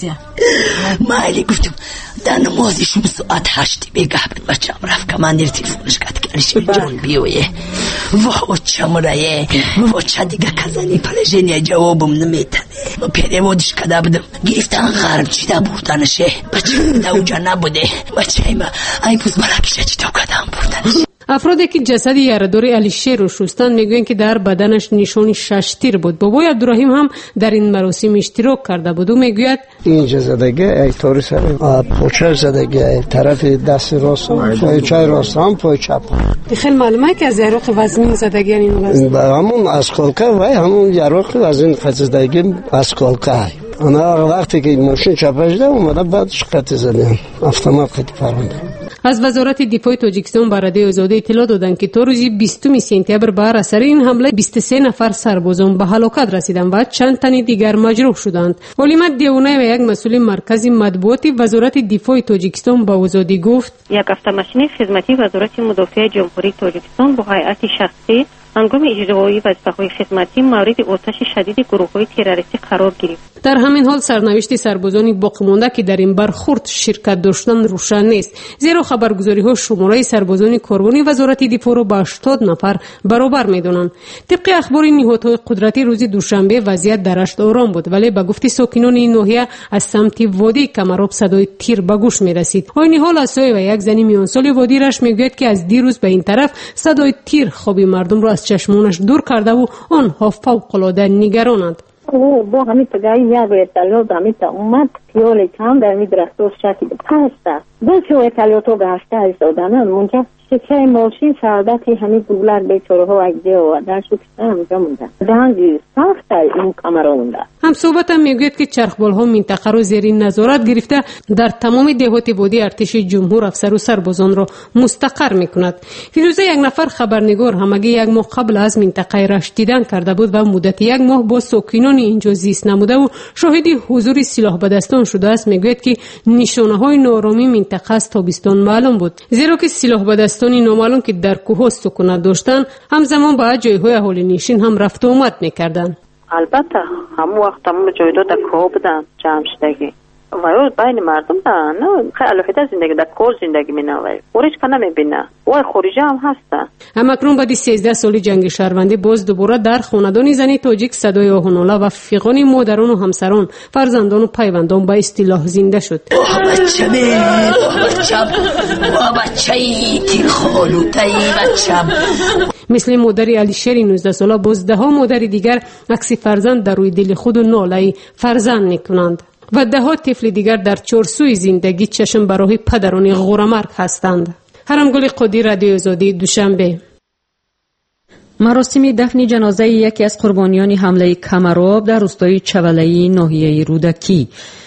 Speaker 16: مالی گفتم در نمازشون ساعت هشتی بگه بچه هم رفت کماندیر تلفونش کرد که علیشیر جان بیویه و بچه مرایه بچه دیگه کزنی پرژنی جوابم نمیتنه و پیره بودش کده بودم گرفتن غرب چیده بردنشه بچه ده اوجا نبوده بچه ایمه ای پوز ملکشه چیده کدام بردنشه.
Speaker 14: افرادی که جسد یاردار علیشیر رو شستند میگویند که در بدنش نشان شش تیر بود. بابای عبدالرحیم هم در این مراسم اشتراک کرده بود و میگوید
Speaker 17: این زدگی ای طوری سر پوچه زدگی طرف دست راست پایچه راست هم پای چپ.
Speaker 14: خیلی معلومه که از یارق وزنی زدگی این وزن
Speaker 17: همون اسکالکه و همون یارق وزن زدگی اسکالکه. انا وقتی که ماشین چپش ده اومده بعدش قطع زدیم автомат قطع فرانده.
Speaker 14: از وزارت دفاع تاجیکستان به رادیو آزادی اطلاع دادند که تا روز بیستم سپتامبر بر اثر این حمله بیست و سه نفر سربازان به هلاکت رسیدند و چند تن دیگر مجروح شدند. ولیمت دیونه و یک مسئول مرکز مطبوعاتی وزارت دفاع تاجیکستان به آزادی گفت
Speaker 18: یک автомашини خدمتی وزارت مدافع جمهوری تاجیکستان با هیئت شخصی هنگام اجرای وظیفه‌های خدمتی مورد آتش شدید گروه‌های تروریستی قرار گرفت.
Speaker 14: در همین حال سرنوشت سربازان باقی مانده که در این برخورد شرکت داشتند روشن نیست، زیرا خبرگزاری‌ها شماره سربازان کاروان وزارت دفاع را به هشتاد نفر برابر می‌دانند. طبق اخبار نهادهای قدرتی روز دوشنبه وضعیت در رشت آرام بود، ولی به گفته ساکنان این ناحیه از سمت وادی کمراب صدای تیر به گوش می‌رسید. این حال اسای و یک زنی میانسال وادی رشت میگوید که از دیروز به این طرف صدای تیر خواب مردم را از چشمانش دور کرده و آنها فوق‌العاده نگرانند.
Speaker 19: او با همین تگاهی یک اطلاعات همین تا اومد پیال کم در می درستوش شکید پسته دو چو اطلاعات رو گشته ایستادن منجا شکای ماشین سعادت همین دولار بیچاره ها اگه و در شکست همجا مونده دهانگی سخت این کامرا مونده.
Speaker 14: هم صحبت هم میگوید که چرخبال ها منطقه رو زیر نظارت گرفته در تمام دهات وادی ارتش جمهور افسر و سربازان را مستقر میکند. فیروزه یک نفر خبرنگار همگی یک ماه قبل از منطقه رشت دیدن کرده بود و مدت یک ماه با ساکنان اینجا زیست نموده و شاهد حضور سلاح به دستان شده است. میگوید که نشانه های نارامی منطقه از تابستان معلوم بود، زیرا که سلاح به دستانی نامعلوم که در کوه سکونت داشتند همزمان با جایهای اهالی نشین هم رفت و آمد میکردند.
Speaker 20: البته همون وقت تمام جایداد در کوه بودن جمع شدگی و بین مردم نه نه خیلی الوهیده زندگی در کوه زندگی می نوید خورج که نمی بینه و خورجه هم هسته.
Speaker 14: هم اکنون بعد سیزده سالی جنگ شهروندی باز دوباره در خاندان زنی تاجیک صدای آهنالا و فیغان مادران و همسران، فرزندان و پیوندان به اصطلاح زنده شد.
Speaker 16: اوه بچم اوه بچم اوه بچه‌ای تیر خالوته‌ای بچم.
Speaker 14: مثل مادر علیشری نوزده ساله باز ده ها مادر دیگر عکس فرزند در روی دل خود و ناله فرزند میکنند و ده ها طفل دیگر در چارسوی زندگی چشم برای پدران غورمرگ هستند. هرمگل قادی، رادیو آزادی، دوشنبه.
Speaker 2: مراسم دفن جنازه یکی از قربانیان حمله کمراب در روستای چوله‌ای ناحیه رودکی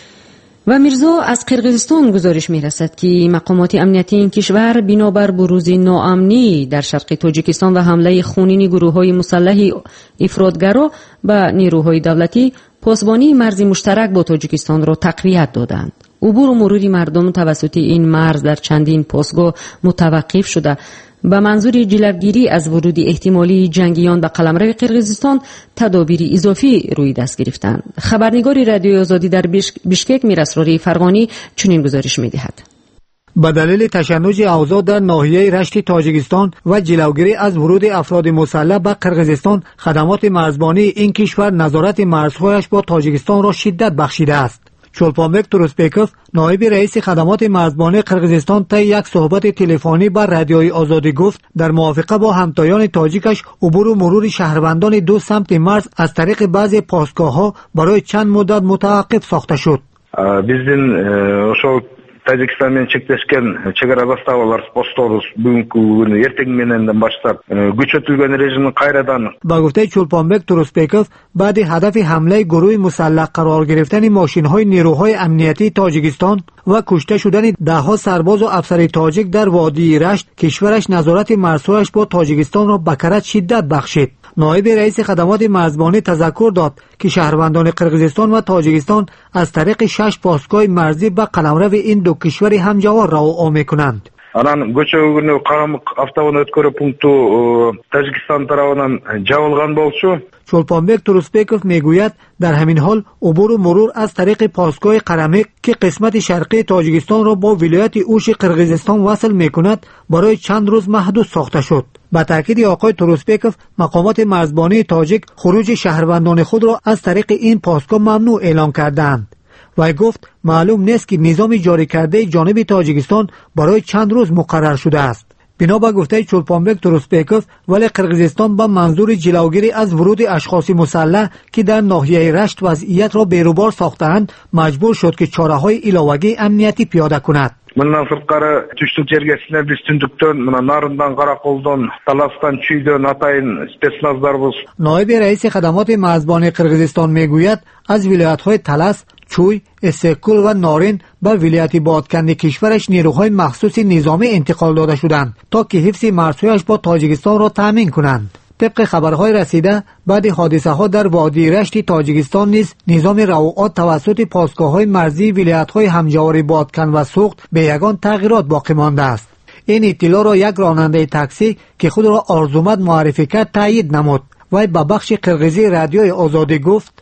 Speaker 2: و میرزا از قرقیزستان گزارش میرسد که مقامات امنیتی این کشور بنابر بروز ناامنی در شرق تاجیکستان و حمله خونین گروه‌های مسلح افراطگرا به نیروهای دولتی پاسبانی مرز مشترک با تاجیکستان را تقویت دادند. عبور و مرور مردم توسط این مرز در چندین پاسگاه متوقف شده به منظور جلوگیری از ورود احتمالی جنگیان به قلمرو قرقیزستان تدابیر اضافی روی دست گرفتند. خبرنگار رادیو آزادی در بشکک میراسراری فرغانی چنین گزارش می‌دهد.
Speaker 21: به دلیل تشنج اوضاع در ناحیه رشت تاجیکستان و جلوگیری از ورود افراد مسلح به قرقیزستان، خدمات مرزبانی این کشور نظارت مرزهایش با تاجیکستان را شدت بخشیده است. چولپانبک تورسپیکوف، نایب رئیس خدمات مرزبانی قرقیزستان، طی یک صحبت تلفنی با رادیوی آزادی گفت در موافقه با همتایان تاجیکش عبور و مرور شهروندان دو سمت مرز از طریق بعضی پاسگاه‌ها برای чанд مدت متوقف ساخته شد.
Speaker 22: Биздин ошо Тажикстан менен чектешкен чегара заставалар посторубуз бүгүнкү күнү эртең мененден баштап күчөтүлгөн режимин кайрадан.
Speaker 21: با گفته چولپانبک تورسپیکوف، بعد هدف حمله گروه مسلح قرار گرفتن ماشین‌های نیروهای امنیتی تاجیکستان و کشته شدن ده‌ها سرباز و افسر تاجیک در وادی رشت، کشورش نظارت مرزهایش با تاجیکستان را به کرد شدت بخشید. نایب رئیس خدمات مرزبانی تذکر داد که شهروندان قرقیزستان و تاجیکستان از طریق شش پاسگاه مرزی به قلمرو این دو کشور همجوار راه میکنند.
Speaker 22: Анан көчөгүнү Карамык автоунаа өткөрүү пункту Тажикстан тарабынан жабылган болчу.
Speaker 21: چولپانبک تورسپیکوف میگوید در همین حال عبور و مرور از طریق پاسگاه قرمک که قسمت شرقی تاجیکستان را با ولایت اوش قرقیزستان وصل میکند برای چند روز محدود ساخته شد. با تاکید آقای تورسپیکوف، مقامات مرزبانی تاجیک خروج شهروندان خود را از طریق این پاسگاه ممنوع اعلام کردند. و گفت معلوم نیست که نظام جاری کرده جانب تاجیکستان برای چند روز مقرر شده است. بنا به گفته چولپانبک تورسپیکوف، ولی قرقیزستان به منظور جلوگیری از ورود اشخاص مسلح که در ناحیه رشت وضعیت را بیروبار ساختند مجبور شد که چاره‌های علاوه‌ای امنیتی پیاده کند.
Speaker 22: Мындан сырткары түштүк жерге силерди түндүктөн мына Нарындан, Караколдон, Таластан, Чүйдөн атайын спецназдарбыз.
Speaker 21: نایب رئیس خدمات مرزبانی قرقیزستان میگوید از ولایت‌های تلاس، چوی، استکول و نارین به ولایت بادکند کشورش نیروهای مخصوص نظامی انتقال داده شدند تا که حفظ مرزهایش با تاجیکستان را تامین کنند. طبق خبرهای رسیده، بعد حادثه ها در وادی رشت تاجیکستان نیز نظام روعات توسط پاسگاه‌های مرزی ولایت‌های همجوار بادکن و سوخت به یگان تغییرات باقی مانده است. این اطلاع را یک راننده تاکسی که خود را آرزومند معرفی کرد تایید نمود. وی به بخش قرقیزی رادیوی آزادی گفت: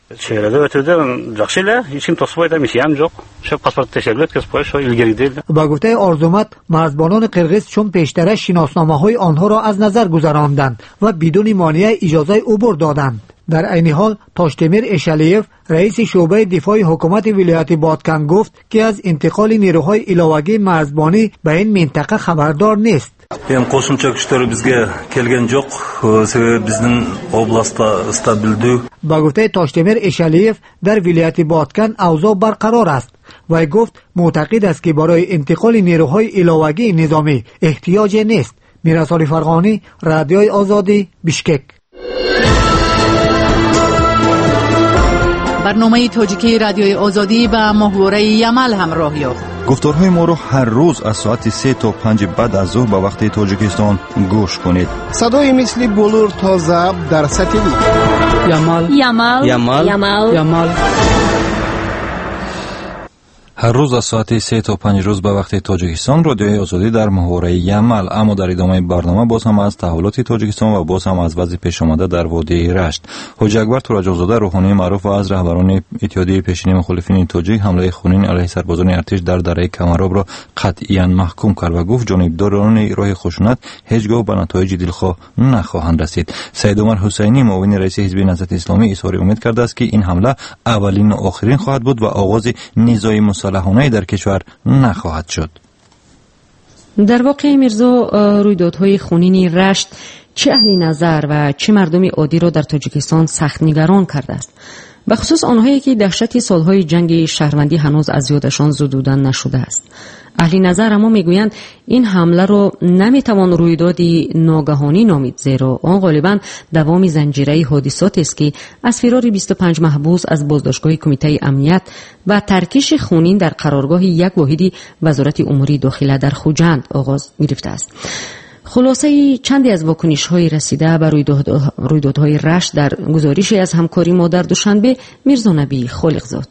Speaker 21: با گفته آرزومند، مرزبانان قرقیز چون پیشتر شناسنامه‌های آنها را از نظر گذراندند و بدون مانع اجازه عبور دادند. در عین حال تاشتمیر اشالیف، رئیس شعبه دفاع حکومت ولایت بادکن گفت که از انتقال نیروهای علاوه‌ای مرزبانی به این منطقه خبردار نیست.
Speaker 23: Endi qo'shimcha kuchlar bizga kelgan yo'q, sababi bizning oblastda stabildu.
Speaker 21: با گفته تاشتمیر اشالیف، در ولایت بادکن اوضاع برقرار است و گفت معتقد است که برای انتقال نیروهای علاوه‌ای نظامی احتیاج نیست. میرسالی فرغانی، رادیوی آزادی، بیشکک.
Speaker 1: برنامه تاجیکی رادیوی آزادی با محوره یمل همراه یافت.
Speaker 3: گفتارهای ما رو هر روز از ساعت سه تا پنج بعد از ظهر به وقت تاجیکستان گوش کنید.
Speaker 4: صدای مثل بلور تا ضبط در ساتلیت.
Speaker 21: یمل
Speaker 1: یمل
Speaker 21: یمل
Speaker 1: یمل
Speaker 21: یمل
Speaker 3: هر روز از ساعت سه تا پنج روز به وقت تاجیکستان رادیوی آزادی در محوره یمل. اما در ادامه برنامه باز هم از تحولات تاجیکستان و باز هم از وضع پیش آمده در وادی رشت. حاجی اکبر تورجانزاده روحانی معروف از رهبران اتحادیه پیشین مخالفین تاجیک حمله خونین علیه سربازان ارتش در دره کمراب را قطعاً محکوم کرد و گفت جانبداران راه خشونت هیچگاه به نتایج دلخواه نخواهند رسید. سید عمر حسینی معاون رئیس حزب نهضت اسلامی اظهار امید کرده است که این حمله اولین و آخرین خواهد بود و آغاز نزاع مسلحانه در کشور نخواهد شد.
Speaker 2: در واقع میرزا، رویدادهای خونین رشت چه اهل نظر و چه مردم عادی را در تاجیکستان سخت نگران کرده است، به خصوص آنهایی که دهشت سالهای جنگ شهروندی هنوز از یادشان زدودن نشده است. اهل نظر اما میگویند این حمله را نمیتوان رویدادی ناگهانی نامید، زیرا آن غالبا دوام زنجیره حادثات است که از فرار بیست و پنج محبوس از بازداشتگاه کمیته امنیت و ترکش خونین در قرارگاه یک واحد وزارت امور داخله در خوجند آغاز گرفته است. خلاصه چندی از واکنش‌های رسیده به رویدادهای رشت در گزارشی از همکاری ما در دوشنبه، میرزا نبی خالقزاد.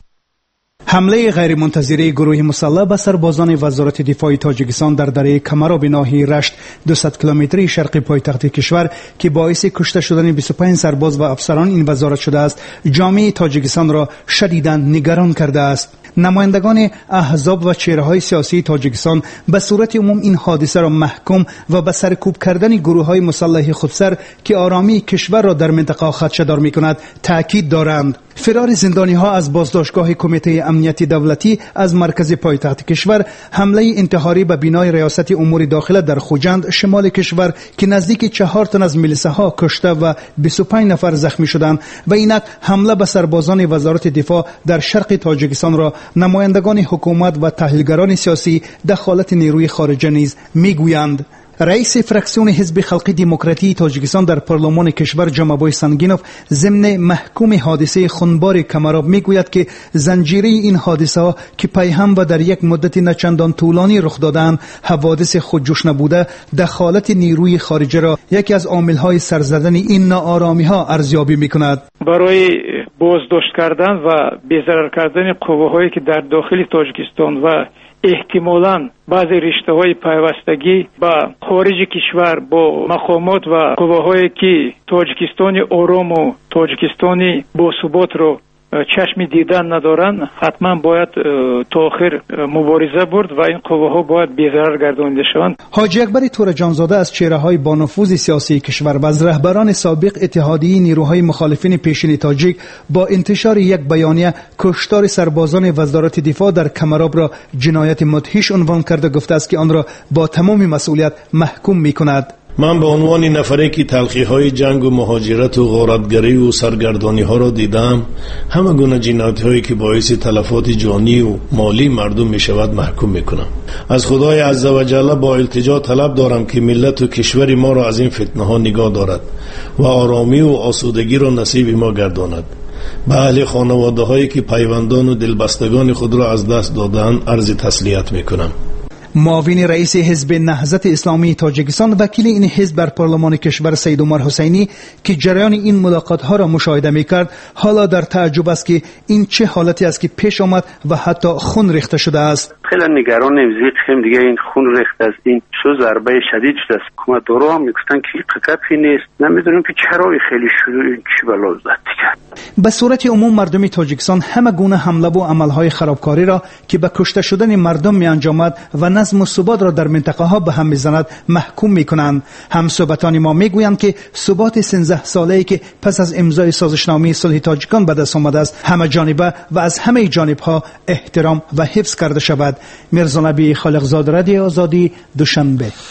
Speaker 6: حمله غیرمنتظره گروه مسلح به سربازان وزارت دفاع تاجیکستان در دره کمراب ناحیه رشت دویست کیلومتری شرقی پایتخت کشور که باعث کشته شدن بیست و پنج سرباز و افسران این وزارت شده است، جامعه تاجیکستان را شدیداً نگران کرده است. نمایندگان احزاب و چهره‌های سیاسی تاجیکستان به صورت عموم این حادثه را محکوم و به سرکوب کردن گروه‌های مسلح خودسر که آرامی کشور را در منطقه خدشه‌دار می‌کند تاکید دارند. فرار زندانی‌ها از بازداشتگاه کمیته امنیت دولتی از مرکز پایتخت کشور، حمله انتحاری به بینای ریاست امور داخله در خوجند شمال کشور که نزدیک چهار تن از میلیساها کشته و بیست و پنج نفر زخمی شدند و اینک حمله به سربازان وزارت دفاع در شرق تاجیکستان را نمایندگان حکومت و تحلیلگران سیاسی دخالت نیروی خارجه نیز میگویند. رئیس فراکسیون حزب خلقی دموکراتی تاجیکستان در پارلمان کشور جامعه سنگینوف ضمن محکوم حادثه خونبار کمراب میگوید که زنجیره این حادثه ها که پیهم و در یک مدت نچندان طولانی رخ دادند حوادث خودجوش نبوده، دخالت نیروی خارجه را یکی از عامل‌های سرزدن این ناآرامی‌ها ارزیابی می‌کند.
Speaker 24: برای بازداشت کردن و بی‌ضرر کردن قوه‌هایی که در داخل تاجیکستان و احتمالاً بعضی رشته‌های پیوستگی با خارج کشور با مقامات و قوه‌هایی که تاجیکستان آرام و تاجیکستان باثبات رو چشم دیدن ندارن، حتما باید تا آخر مبارزه برد و این قوه ها باید بی‌ضرر گردانیده شوند.
Speaker 6: حاجی اکبر تورجانزاده از چهره‌های با نفوذ سیاسی کشور و از رهبران سابق اتحادیه نیروهای مخالفین پیشین تاجیک با انتشار یک بیانیه کشتار سربازان وزارت دفاع در کمراب را جنایت مدهش عنوان کرده گفته است که آن را با تمام مسئولیت محکوم می‌کند.
Speaker 25: من به عنوان نفری که تلخی‌های جنگ و مهاجرت و غارتگری و سرگردانی‌ها را دیدم، همه گونه جنایت‌هایی که باعث تلفات جانی و مالی مردم می‌شود محکوم می‌کنم. از خدای عزوجل با التجا طلب دارم که ملت و کشور ما را از این فتنه‌ها نگاه دارد و آرامی و آسودگی را نصیب ما گرداند. به اهل خانواده‌هایی که پیوندان و دلبستگان خود را از دست دادند عرض تسلیت می‌کنم.
Speaker 6: معاون رئیس حزب نهضت اسلامی تاجیکستان وکیل این حزب در پارلمان کشور سید عمر حسینی که جریان این ملاقات ها را مشاهده میکرد حالا در تعجب است که این چه حالتی است که پیش آمد و حتی خون ریخته شده است.
Speaker 26: خیلی نگران نمیزید دیگه این خون ریخته است، این چه ضربه شدید شده است. حکومت دارو هم میگفتن که قطعی نیست، نمیدونم که چرا خیلی شروع این چی بلا زد دیگه.
Speaker 6: به صورت عموم مردم تاجیکستان همه گونه حمله و عملهای خرابکاری را که به کشته شدن مردم می انجامد و نظم و ثبات را در منطقه ها به هم میزند محکوم میکنند. همصحبتان ما میگویند که ثبات سیزده ساله‌ای که پس از امضای سازشنامه صلح تاجیکان به دست آمده است همه جانبه و از همه جانب ها احترام و حفظ کرده شود. میرزا نبی خالقزاد، رادیو آزادی، دوشنبه.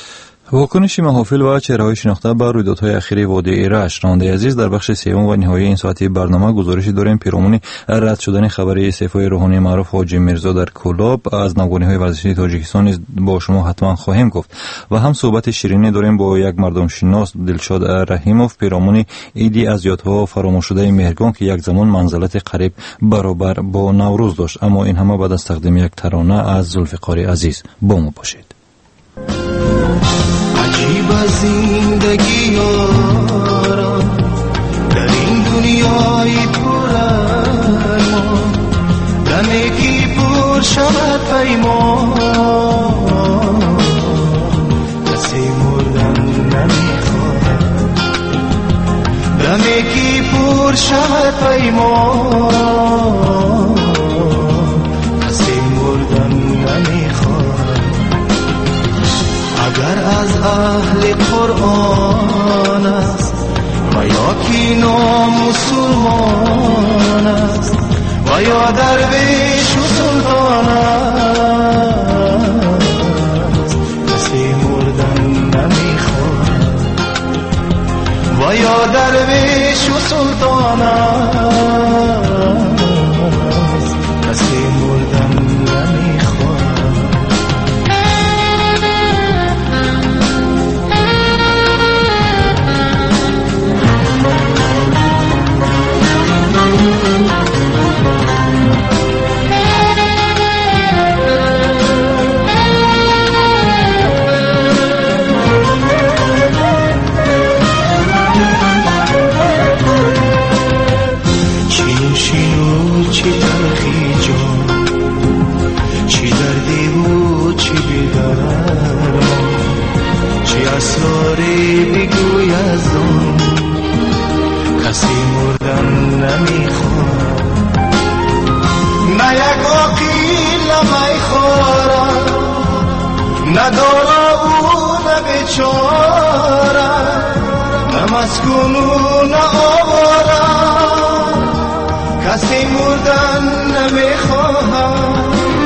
Speaker 3: واکنش محافل و چهره‌های شناخته بر رویدادهای اخیر وادی رشت. راننده عزیز، در بخش سوم و نهایی این ساعتی برنامه گزارش داریم پیرامون رد شدن خبر استعفای روحانی معروف حاجی میرزا در کلاب از نوگانی‌های ورزشی تاجیکستان با شما حتما خواهیم گفت و هم صحبت شیرینی داریم با یک مردم شناس دلشاد رحیموف پیرامون ایدی از یادها فراموش شده مهرگان که یک زمان منزلت قریب برابر با نوروز داشت. اما این همه بعد از تقدیم یک ترانه از ذوالفقار عزیز. با ما باشید.
Speaker 13: عجیب زندگی یارا در این دنیای پر ارمان، دمکی پر شود پیمان، کسی مردن نمیخواد. دمکی پر شود پیمان، کسی مردن نمیخواد. اگر از اهل قرآن است و یا کی نامسلمان است و یا درویش و سلطان است، کسی مردن نمیخواد. و یا درویش و سلطان است، کسی مردن نمیخواد. چی تلخی جان، چی دردی و چی بیدارم، چی اسراری بگوی از آن، کسی مردن نمیخواد. نه یک عقیل نمیخورم، نه دارا و نه بیچاره، نه مسکون و نه آوارم، کسی مردن نمیخواهم.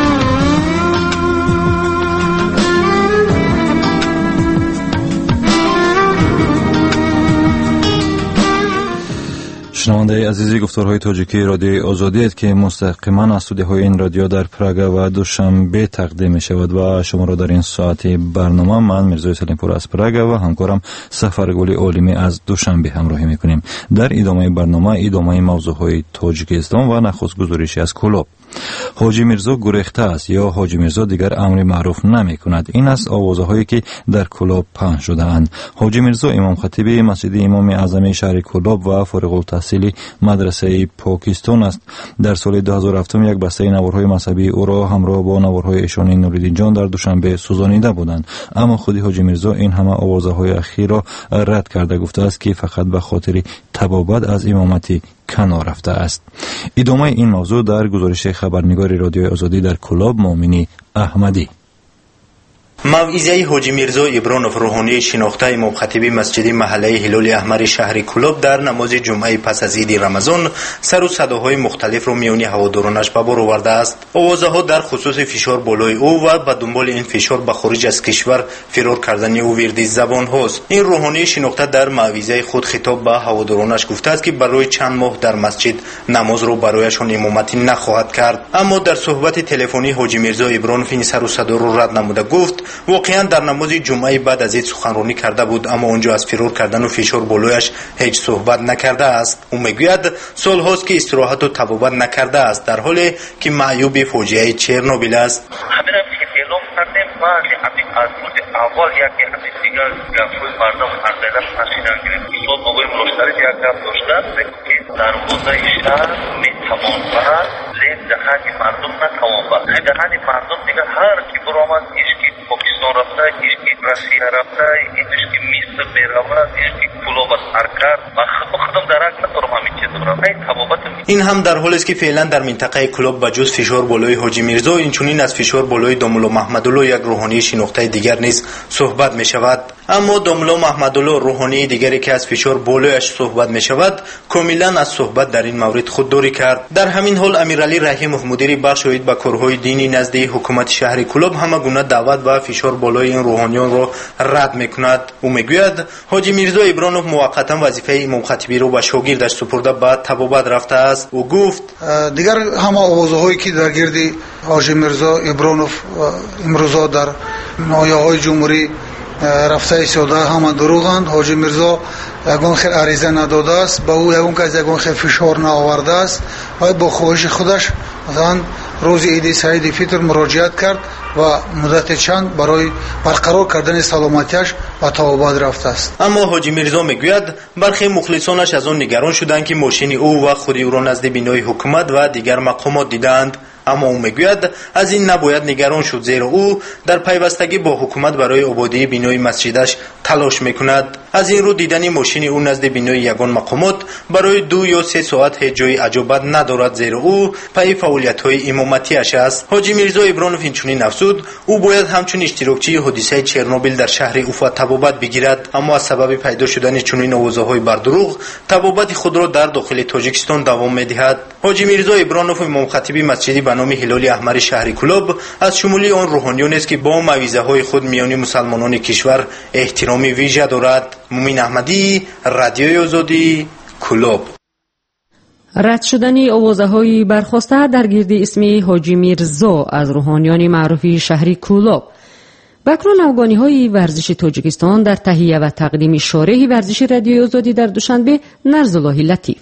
Speaker 3: شنونده عزیزی، گفتارهای تاجیکی رادیو آزادی است که مستقیما از استودیوهای این رادیو در پراگ و دوشنبه تقدیم می شود و شما را در این ساعت برنامه من میرزا سلیمپور از پراگ و همکارم سفرگل عالمی از دوشنبه همراهی می کنیم. در ادامه برنامه ادامه موضوعهای تاجیکستان و نخست گزارشی از کلاب. حاجی میرزا گریخته است یا حاجی میرزا دیگر امری معروف نمی کند. این است آوازهایی که در کلاب پخش شده اند. حاجی میرزا امام خطیب مسجد امام اعظم شهر کلاب و فارغ التحصیل مدرسه پاکستان است. در سال دو هزار و هفت یک بسته نوارهای مذهبی او را همراه با نوارهای ایشان نوریدین جان در دوشنبه سوزانیده بودند، اما خودی حاجی میرزا این همه آوازهای اخیر را رد کرده گفته است که فقط به خاطر تبابت از امامتی کنار رفته است. ادامه این موضوع در گزارش خبرنگار رادیو آزادی در کلاب مؤمنی احمدی.
Speaker 5: موعظه حاجی میرزا ابرانوف روحانی شناخته امام خطیب مسجد محله هلال احمر شهر کلاب در نماز جمعه پس از عید رمضان سر و صداهای مختلف را میان هوادارانش به بار آورده است. آوازها در خصوص فشار بالای او و به دنبال این فشار به خارج از کشور فرار کردن او وردی زبان هاست. این روحانی شناخته در موعظه خود خطاب به هوادارانش گفته است که برای چند ماه در مسجد نماز را برایشان امامتی نخواهد کرد، اما در صحبت تلفنی حاجی میرزا ابرانوف این سر و صدا را رد نموده گفت واقعا در نماز جمعه بعد از این سخنرانی کرده بود، اما اونجا از فرار کردن و فشار بالایش هیچ صحبت نکرده است. او میگوید سال هاست که استراحت و تبابت نکرده است، در حالی که معیوب فاجعه چرنوبیل است.
Speaker 7: از روز اول یکی همین دیگر گفت‌های مردم هردیده پرسیدن گرفت. صبح موقع مشتری یک گفت داشته که در روزه شهر میتوان برد لیک دهانی مردم نتوان برد. دهانی مردم دیگر هر کی برآمد ایشکی پاکستان رفته، ایشکی روسیه رفته، ایشکی مصر میرود، ایشکی کلوب سر کرد و خودم درک ندارم همین چیز را.
Speaker 5: این هم در حالی است که فعلا در منطقه کلوب به جز فشار بالای حاجی میرزا اینچنین از فشار بالای دامولا محمدالله یک روحانی شناخته دیگر نیز صحبت می شود. اما داملا محمدالله روحانی دیگری که از فشار بالایش صحبت می شود کاملا از صحبت در این مورد خودداری کرد. در همین حال امیرعلی رحیمов مدیر بخش اوید با کارهای دینی نزد حکومت شهر کلوب همه گونه دعوت و فشار بالای این روحانیان را رد میکند. او میگوید حاجی میرزا ابرانوف موقتا وظیفه امام خطیبی را به شاگردش سپرده به طبابت رفته است. او گفت
Speaker 8: دیگر همه آوازهایی که در گرد حاجی میرزا ابرانوف امروزا در نایه‌های جمهوری رفته ایستاده همه دروغند. حاجی میرزا یگان خیلی عریضه نداده است، به او یگان که از یگان خیلی فشار نآورده است و با خواهش خودش مثلا روز عید سعید فطر مراجعت کرد و مدت چند برای برقرار کردن سلامتیش و توبه رفته است.
Speaker 5: اما حاجی میرزا میگوید برخی مخلصانش از آن نگران شدند که ماشین او و خودی او را نزد بینای حکومت و دیگر مقامات دیدند. اما او میگوید از این نباید نگران شد، زیرا او در پیوستگی با حکومت برای آبادی بینای مسجدش تلاش میکند. از این رو دیدن ماشین او نزد بینای یگان مقامات برای دو یا سه ساعت هیچ جای عجابت ندارد، زیرا او پی فعالیت‌های امامتیش است. حاجی میرزا ابرانوف اینچنین افزود او باید همچون اشتراکچی حادثه چرنوبیل در شهر اوفا طبابت بگیرد، اما از سبب پیدا شدن چنین آوازه‌های بردروغ طبابت خود را در داخل تاجیکستان دوام می‌دهد. حاجی میرزا ابرانوف امام خطیبی مسجدی به نام هلال احمر شهر کلوب از شمولی آن روحانیان است که با موعظه‌های خود میان مسلمانان کشور احترامی ویژه دارد. مومین احمدی، رادیوی آزادی، کلوب.
Speaker 2: رد شدن آوازه‌های برخواسته در گرد اسم حاجی میرزا از روحانیان معروفی شهر کلوب. بکران افغانی‌های ورزش تاجیکستان در تهیه و تقدیم شارح ورزش رادیوی آزادی در دوشنبه نرزالله لطیف.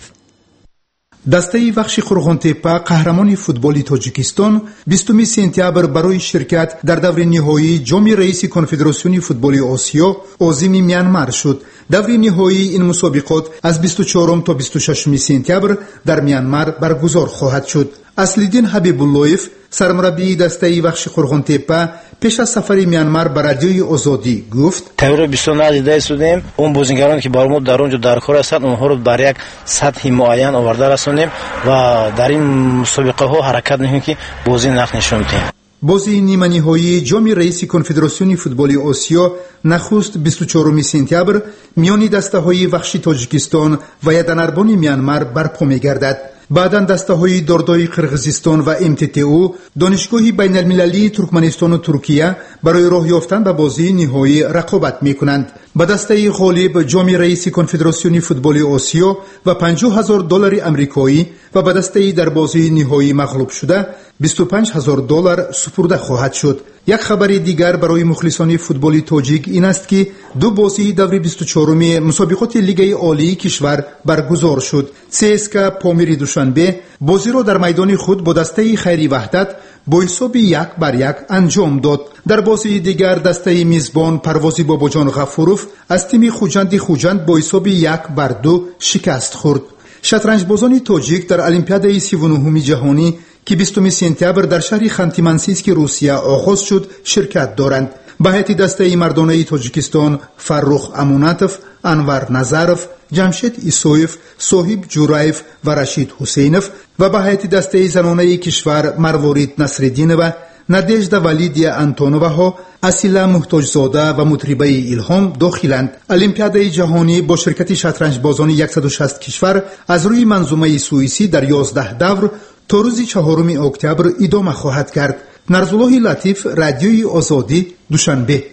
Speaker 6: دسته بخش قرغن‌تپه قهرمان فوتبال تاجیکستان بیستم سپتامبر برای شرکت در دور نهایی جام رئیس کنفدراسیون فوتبال آسیا عازم میانمار شد. دور نهایی این مسابقات از بیست و چهارم تا بیست و ششم سپتامبر در میانمار برگزار خواهد شد. اصلیدین حبیب اللهیف سرمربی دسته بخش قرغن‌تپه پیش از سفر میانمار به رادیوی آزادی گفت
Speaker 9: تبر بیست و نه دیده شدیم. اون بازیگرانی که برامو در اونجا در کار هستند اونها رو بر یک سطح معین آورده رسونیم و در این مسابقه ها حرکت می‌کنیم که بازی نخ نشون میدیم.
Speaker 6: بازی نیمه نهایی جام رئیس کنفدراسیون فوتبال آسیا نخست بیست و چهارم سپتامبر میان دسته‌های وحشی تاجیکستان و یدنربان میانمار برپا می‌گردد. بعداً دسته‌های داردای قرغیزستان و ام تی تی او دانشگاه بین المللی ترکمنستان و ترکیه برای راه یافتن به بازی نهایی رقابت می‌کنند. با دسته غالب جام رئیس کنفدراسیون فوتبال آسیا و پنجاه هزار دلار آمریکایی و با دسته در بازی نهایی مغلوب شده بیست و پنج هزار دلار سپرده خواهد شد. یک خبر دیگر برای مخلصان فوتبال تاجیک این است که دو بازی دور بیست و چهارم مسابقات لیگ عالی کشور برگزار شد. سی اس کے پامیر دوشنبه بازی را در میدان خود با دسته خیری وحدت با حساب یک بر یک انجام داد. در بازی دیگر دسته میزبان پروازی باباجان غفوروف از تیم خوجند خوجند با حساب یک بر دو شکست خورد. شطرنج بازان تاجیک در المپیاد سی و نهم جهانی که بیستم سپتامبر در شهر خانتی منسیسک روسیه آغاز شد شرکت دارند. به هیئت دسته مردانه تاجیکستان فرخ اموناتوف، انور نظرف، جمشید ایسویف، صاحب جورایف و رشید حسینف و به هیئت دسته زنانه کشور مروارید نصرالدینова، نادژدا ولیدیا انتونووا، اسیلا محتاجزاده و مطربه الهام داخلند. المپیاد جهانی با شرکت شطرنج بازان صد و شصت کشور از روی منظومه سوئیسی در یازده دور تا روز چهارم اکتبر ادامه خواهد کرد. نرزالله لطیف، رادیوی آزادی، دوشنبه.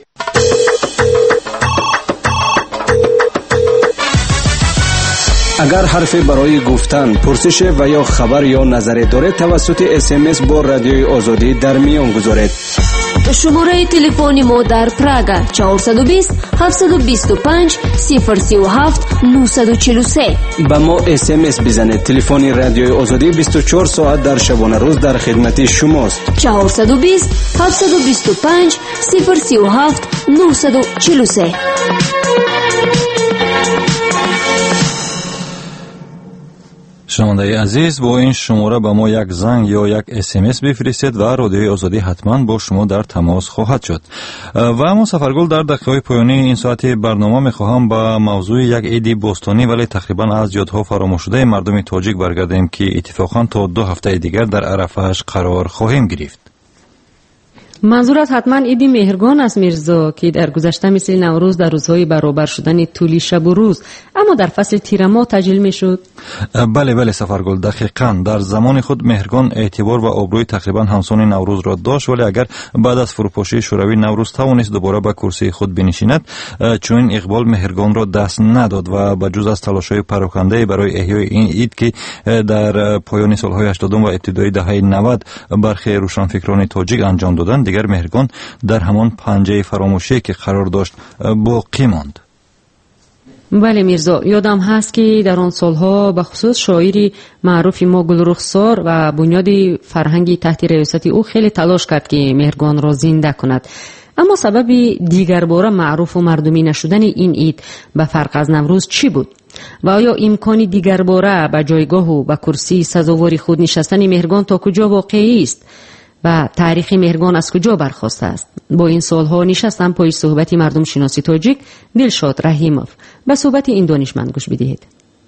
Speaker 10: اگر حرفی برای گفتن، پرسش و یا خبر یا نظری دارید توسط اس ام اس با رادیوی آزادی در میان گذارید.
Speaker 11: شماره تلفن ما در پراگ چهارصد و بیست هفتصد و بیست و پنج صفر سی و هفت نهصد و چهل و سه.
Speaker 10: با ما اس ام اس بزنید. تلفن رادیوی آزادی بیست و چهار ساعت در شبانه روز در خدمت شماست.
Speaker 11: چهارصد و بیست هفتصد و بیست و پنج صفر سی و هفت نهصد و چهل و سه.
Speaker 3: شنونده عزیز، با این شماره به ما یک زنگ یا یک اس ام اس بفرستید و رادیوی آزادی حتما با شما در تماس خواهد شد. و اما سفرگل در دقیقه پایانی این ساعت برنامه میخواهم با موضوع یک عید بوستانی ولی تقریبا از یادها فراموش شده مردم تاجیک برگردیم که اتفاقا تا دو هفته دیگر در عرفه‌اش قرار خواهیم گرفت.
Speaker 2: منظورت حتما عید مهرگان است میرزا، که در گذشته مثل نوروز در روزهای برابر شدن طول شب و روز، اما در فصل تیر ماه تجلیل میشد.
Speaker 3: بله بله سفرگل، دقیقاً در زمان خود مهرگان اعتبار و آبروی تقریبا همسان نوروز را داشت، ولی اگر بعد از فروپاشی شوروی نوروز توانست دوباره به کرسی خود بنشیند، چون این اقبال مهرگان را دست نداد و به جز از تلاش‌های پراکنده برای احیای این عید که در پایان سالهای هشتاد و ابتدای دهه نود برخی روشنفکران تاجیک انجام دادند، دیگر مهرگان در همان پنجه فراموشی که قرار داشت باقی ماند.
Speaker 2: بله میرزا، یادم هست که در آن سالها به خصوص شاعری معروف ما گلرخسار و بنیاد فرهنگی تحت ریاست او خیلی تلاش کرد که مهرگان را زنده کند، اما سبب دیگر باره معروف و مردمی نشدن این عید به فرق از نوروز چی بود؟ و آیا امکانی دیگر باره به جایگاه و به کرسی سزاوار خود نشستن مهرگان تا کجا واقعی است و تاریخ مهرگان از کجا برخاسته است؟ با این سالها نشستم پای صحبتی مردم شناسی تاجیک دلشاد رحیموف. به صحبت این دانشمند گوش بدهید.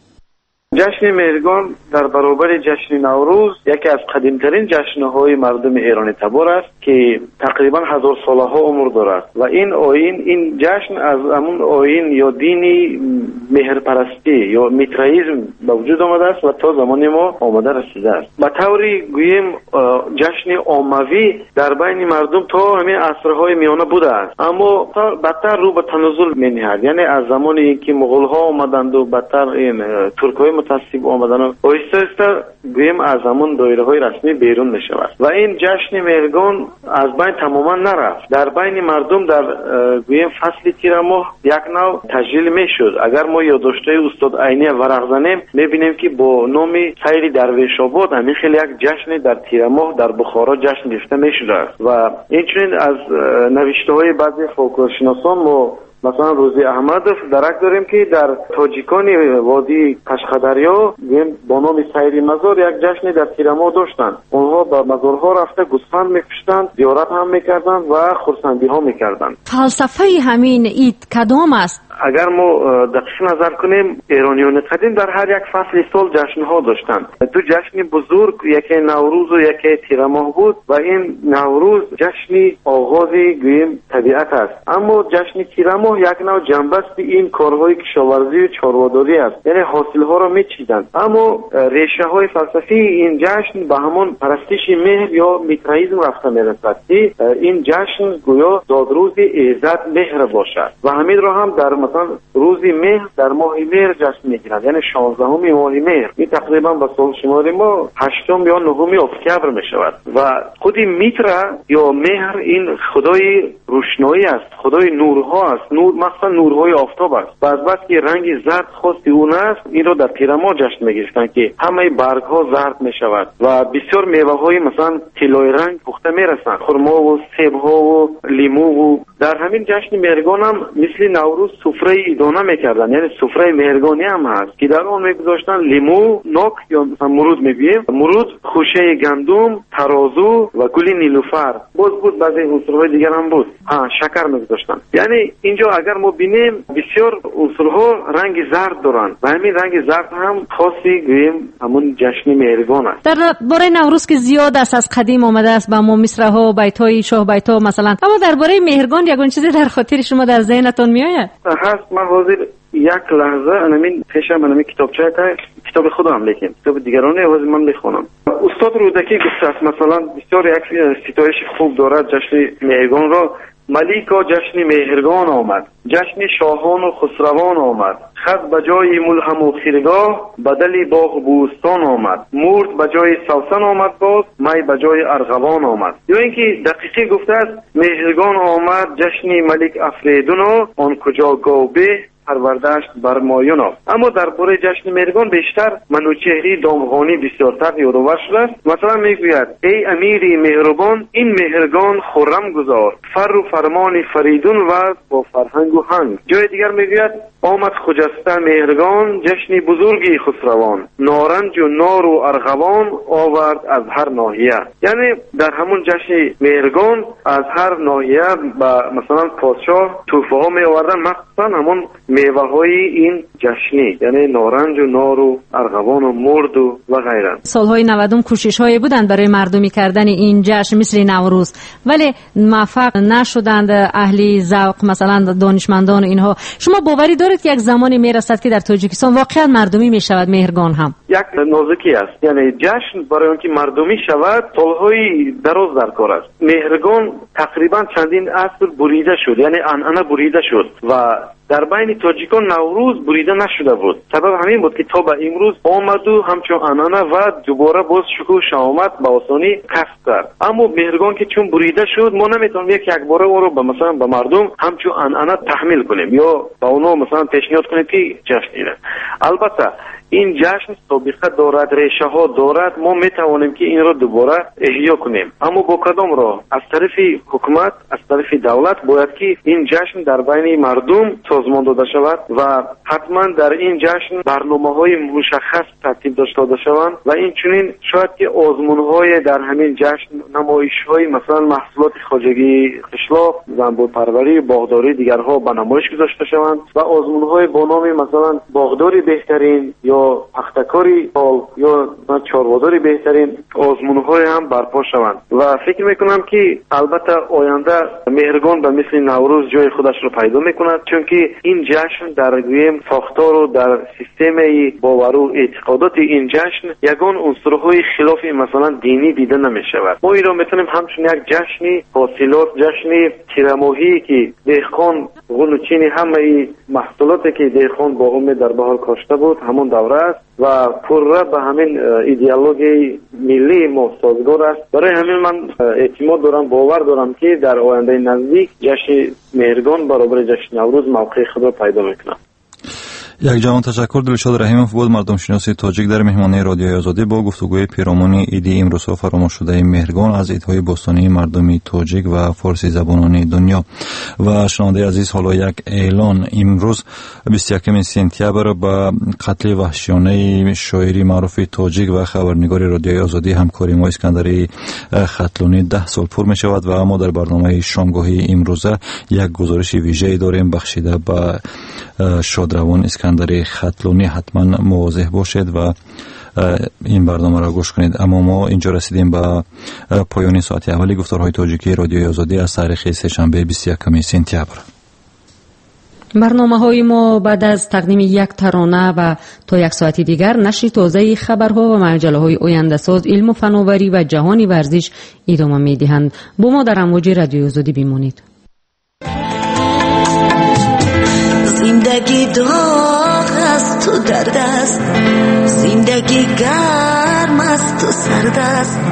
Speaker 12: جشن مهرگان در برابر جشن نوروز یکی از قدیمترین جشن‌های مردم ایران تبار است که تقریبا هزار سالها عمر دارد و این آیین این جشن از همون آیین یا دینی مهرپرستی یا میترائیسم به وجود آمده است و تا زمان ما آمده رسیده است. به طوری گوییم جشن عاموی در بین مردم تا همین عصرهای میانه بوده است، اما بدتر رو به تنزل می‌نهاد، یعنی از زمانی که مغول‌ها آمدند و بدتر این ترک‌های متعصب آمدن و آهسته آهسته گویم از همون دایره های رسمی بیرون می شود و این جشن مهرگان از بین تماما نرفت. در بین مردم در گویم فصل تیر ماه یک نوع تجلیل می شد. اگر ما یادداشت‌های استاد عینی ورق زنیم می بینیم که با نام سیر درویش آباد همین خیلی یک جشن در تیر ماه در بخارا جشن گرفته می شده و این چنین از نوشته های بعضی فولکلورشناسان ما مثلا روزی احمدوف درک داریم که در تاجیکان وادی قشقدریا با نام سیر مزار یک جشن در تیر ماه داشتند. اونها به مزارها رفته گوسفند میکشتند، زیارت هم میکردند و خرسندی ها میکردند.
Speaker 2: فلسفه همین عید کدام است؟
Speaker 12: اگر ما دقیق نظر کنیم ایرانیان قدیم در هر یک فصل سال جشن ها داشتند. دو جشن بزرگ، یکی نوروز و یکی تیر ماه بود و این نوروز جشن آغاز گویم طبیعت است، اما جشن تیر ماه یک نوع جنبه است این کارهای کشاورزی و چارواداری است، یعنی حاصل ها را میچیدند. اما ریشه های فلسفی این جشن به همان پرستش مهر یا میترائیسم رفته میرسد که این جشن گویا دادروز عزت مهر باشد و همین را هم در مثلا روزی مهر در ماه مهر جشن میگیرند، یعنی شانزدهم ماه مهر. این تقریبا به سال شماری ما هشتم یا نهم اکتبر می شود و خودی میترا یا مهر این خدای روشنایی است، خدای نورها است، نور مثلا نورهای آفتاب است. بعد بعد که رنگ زرد خاصی اون است، این رو در تیر ماه جشن میگیرند که همه برگ ها زرد می شود و بسیار میوه های مثلا طلای رنگ پخته میرسند، خرما و سیب ها و لیمو. و در همین جشن مهرگان هم مثل نوروز سفره ایدانه میکردن، یعنی سفره مهرگانی هم هست که در اون میگذاشتن لیمو، نوک یا مثلا مرود میگیم، مرود، خوشه گندم، ترازو و گل نیلوفر. باز بود بعضی عنصرهای دیگر هم بود، ها شکر میگذاشتن. یعنی اینجا اگر ما بینیم بسیار عنصرها رنگ زرد دارن و همین رنگ زرد هم خاصی گویم همون جشن مهرگان است.
Speaker 2: در باره نوروز که زیاد است از قدیم آمده است با ما مصرع ها و بیت های شاه بیت ها مثلا، اما در باره مهرگان یگان چیزی در خاطر شما در ذهنتون میآید؟
Speaker 12: هست. من حاضر یک لحظه انمین پیشم انمین کتابچه تا کتاب خودم لیکن کتاب دیگرانه عوض من میخونم. استاد رودکی گفته است مثلا بسیار یک ستایش خوب دارد جشن مهرگان را. ملیکا جشن مهرگان آمد، جشن شاهان و خسروان آمد، خز بجای ملهم و خیرگاه، بدل باغ و بوستان آمد، مرد بجای سوسن آمد، باز می بجای ارغوان آمد. یا اینکه دقیقی گفته است مهرگان آمد جشن ملک افریدون، آن کجا گاوبه پرورده‌اش بر مایونا. اما در باره جشن مهرگان بیشتر منوچهری دامغانی بسیارتر یادآور شده است. مثلا میگوید ای امیری مهربان این مهرگان خرم گذار، فر و فرمان فریدون و با فرهنگ و هنگ. جای دیگر میگوید آمد خجسته مهرگان جشن بزرگی خسروان، نارنج و نار و ارغوان آورد از هر ناحیه. یعنی در همون جشن مهرگان از هر ناحیه با مثلا پادشاه توفه ها می آوردن، مثلا همون میوه های این جشنی، یعنی نارنج و نار و ارغوان و مرد و و غیره.
Speaker 2: سالهای نودم کوشش هایی بودند برای مردمی کردن این جشن مثل نوروز، ولی موفق نشدند اهلی ذوق مثلا دانشمندان اینها. شما باوری دارید که یک زمانی میرسد که در تاجیکستان واقعا مردمی میشود مهرگان هم؟
Speaker 12: یک نازکی است، یعنی جشن برای اینکه مردمی شود سالهای دراز در کار است. مهرگان تقریبا چندین عصر بریده شد، یعنی عنعنه بریده شد و در بین تاجیکان نوروز بریده نشده بود. سبب همین بود که تا به امروز آمد و همچون عنعنه و دوباره باز شکوه شامت به آسانی کسب کرد. اما مهرگان که چون بریده شد ما نمیتونیم یک یک باره او رو به مثلا به مردم همچون عنعنه تحمیل کنیم یا به اونا مثلا پیشنهاد کنیم که جشن اینه. البته این جشن سابقه دارد، ریشه ها دارد، ما میتوانیم که این را دوباره احیا کنیم. اما با کدام راه؟ از طرف حکومت، از طرف دولت باید که این جشن در بین مردم سازمان داده شود و حتما در این جشن برنامه‌های مشخص ترتیب داده شوند و این چنین شاید که آزمون‌های در همین جشن، نمایش‌های مثلا محصولات خواجگی قشلاق، زنبور پروری، باغداری دیگرها به نمایش گذاشته شوند و آزمون‌های با نام مثلا باغداری بهترین یا پختکاری حال یا چارواداری بهترین آزمون‌های هم برپا شوند و فکر میکنم که البته آینده مهرگان به مثل نوروز جای خودش رو پیدا میکند، چون که این جشن در گویم ساختار و در سیستم باور و اعتقادات این جشن یگان عنصرهای خلاف مثلا دینی دیده نمیشود. ما این را میتونیم همچون یک جشنی حاصلات، جشنی تیرماهی که دهقان غنوچین همه محصولاتی که دهقان با امید در بهار کاشته بود همون دوره است و پرره به همین ایدئولوژی ملی ما سازگار است. برای همین من اعتماد دارم، باور دارم که در آینده نزدیک جشن مهرگان برابر جشن نوروز موقع خود را پیدا میکنه.
Speaker 3: یک جوان تشکر. دلشاد رحیمов بود، مردم شناسی تاجیک، در مهمانی رادیوی آزادی با گفتگوی پیرامون ایدی امروزها فراموش شده مهرگان از ایدهای باستانی مردمی تاجیک و فارسی زبانان دنیا. و شنونده عزیز، حالا یک اعلان. امروز بیست و یکم سپتامبر با قتل وحشیانه شاعری معروف تاجیک و خبرنگار رادیوی آزادی همکاری ما اسکندری خطلونی ده سال پر می شود و ما در برنامه شامگاهی امروزه یک گزارش ویژه‌ای داریم بخشیده به شادروان اسکندری خطلونی. حتما مواظب باشید و این برنامه را گوش کنید. اما ما اینجا رسیدیم به پایان ساعت اولی گفتارهای تاجیکی رادیوی آزادی از تاریخ سه‌شنبه بیست و یکم سپتامبر.
Speaker 2: برنامه های ما بعد از تقدیم یک ترانه و تا یک ساعت دیگر نشر تازه خبرها و مجله های آینده ساز، علم و فناوری و جهانی ورزش ادامه می دهند. با ما در امواج رادیوی آزادی بمانید.
Speaker 15: زندگی داغ است تو درد است، زندگی گرم است تو سرد است،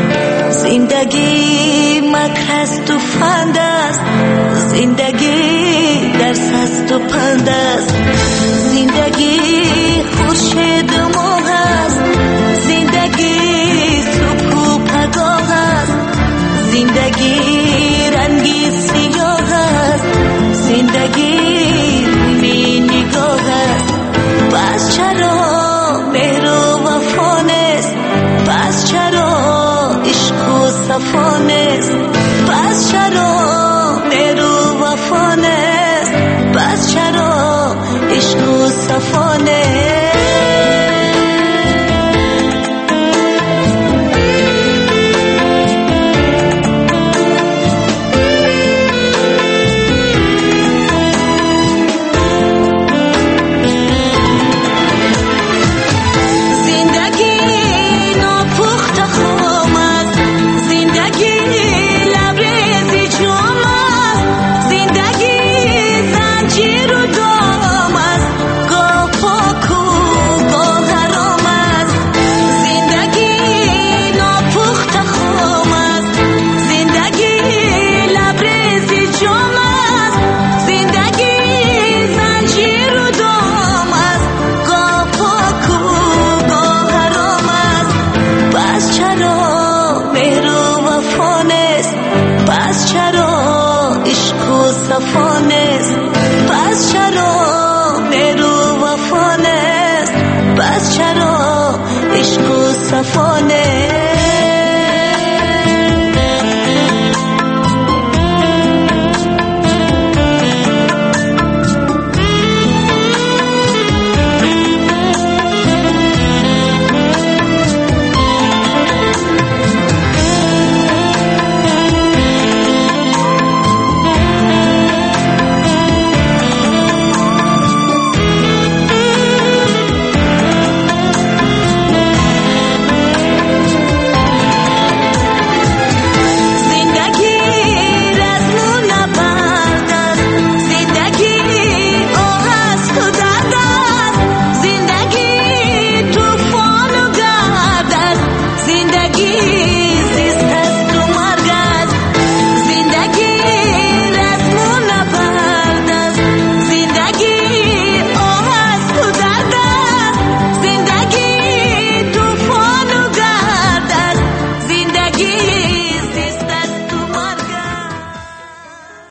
Speaker 15: زندگی مکر است تو فند است، زندگی درس است تو پند است، زندگی خورشید ماه است، زندگی صبح و پگاه است، زندگی رنگی سیاه است، زندگی پس چرا مهر و وفا نیست، پس چرا عشق و صفا نیست، پس چرا مهر و وفا نیست، پس چرا عشق و صفا نیست. پس چرا عشق و صفا نیست.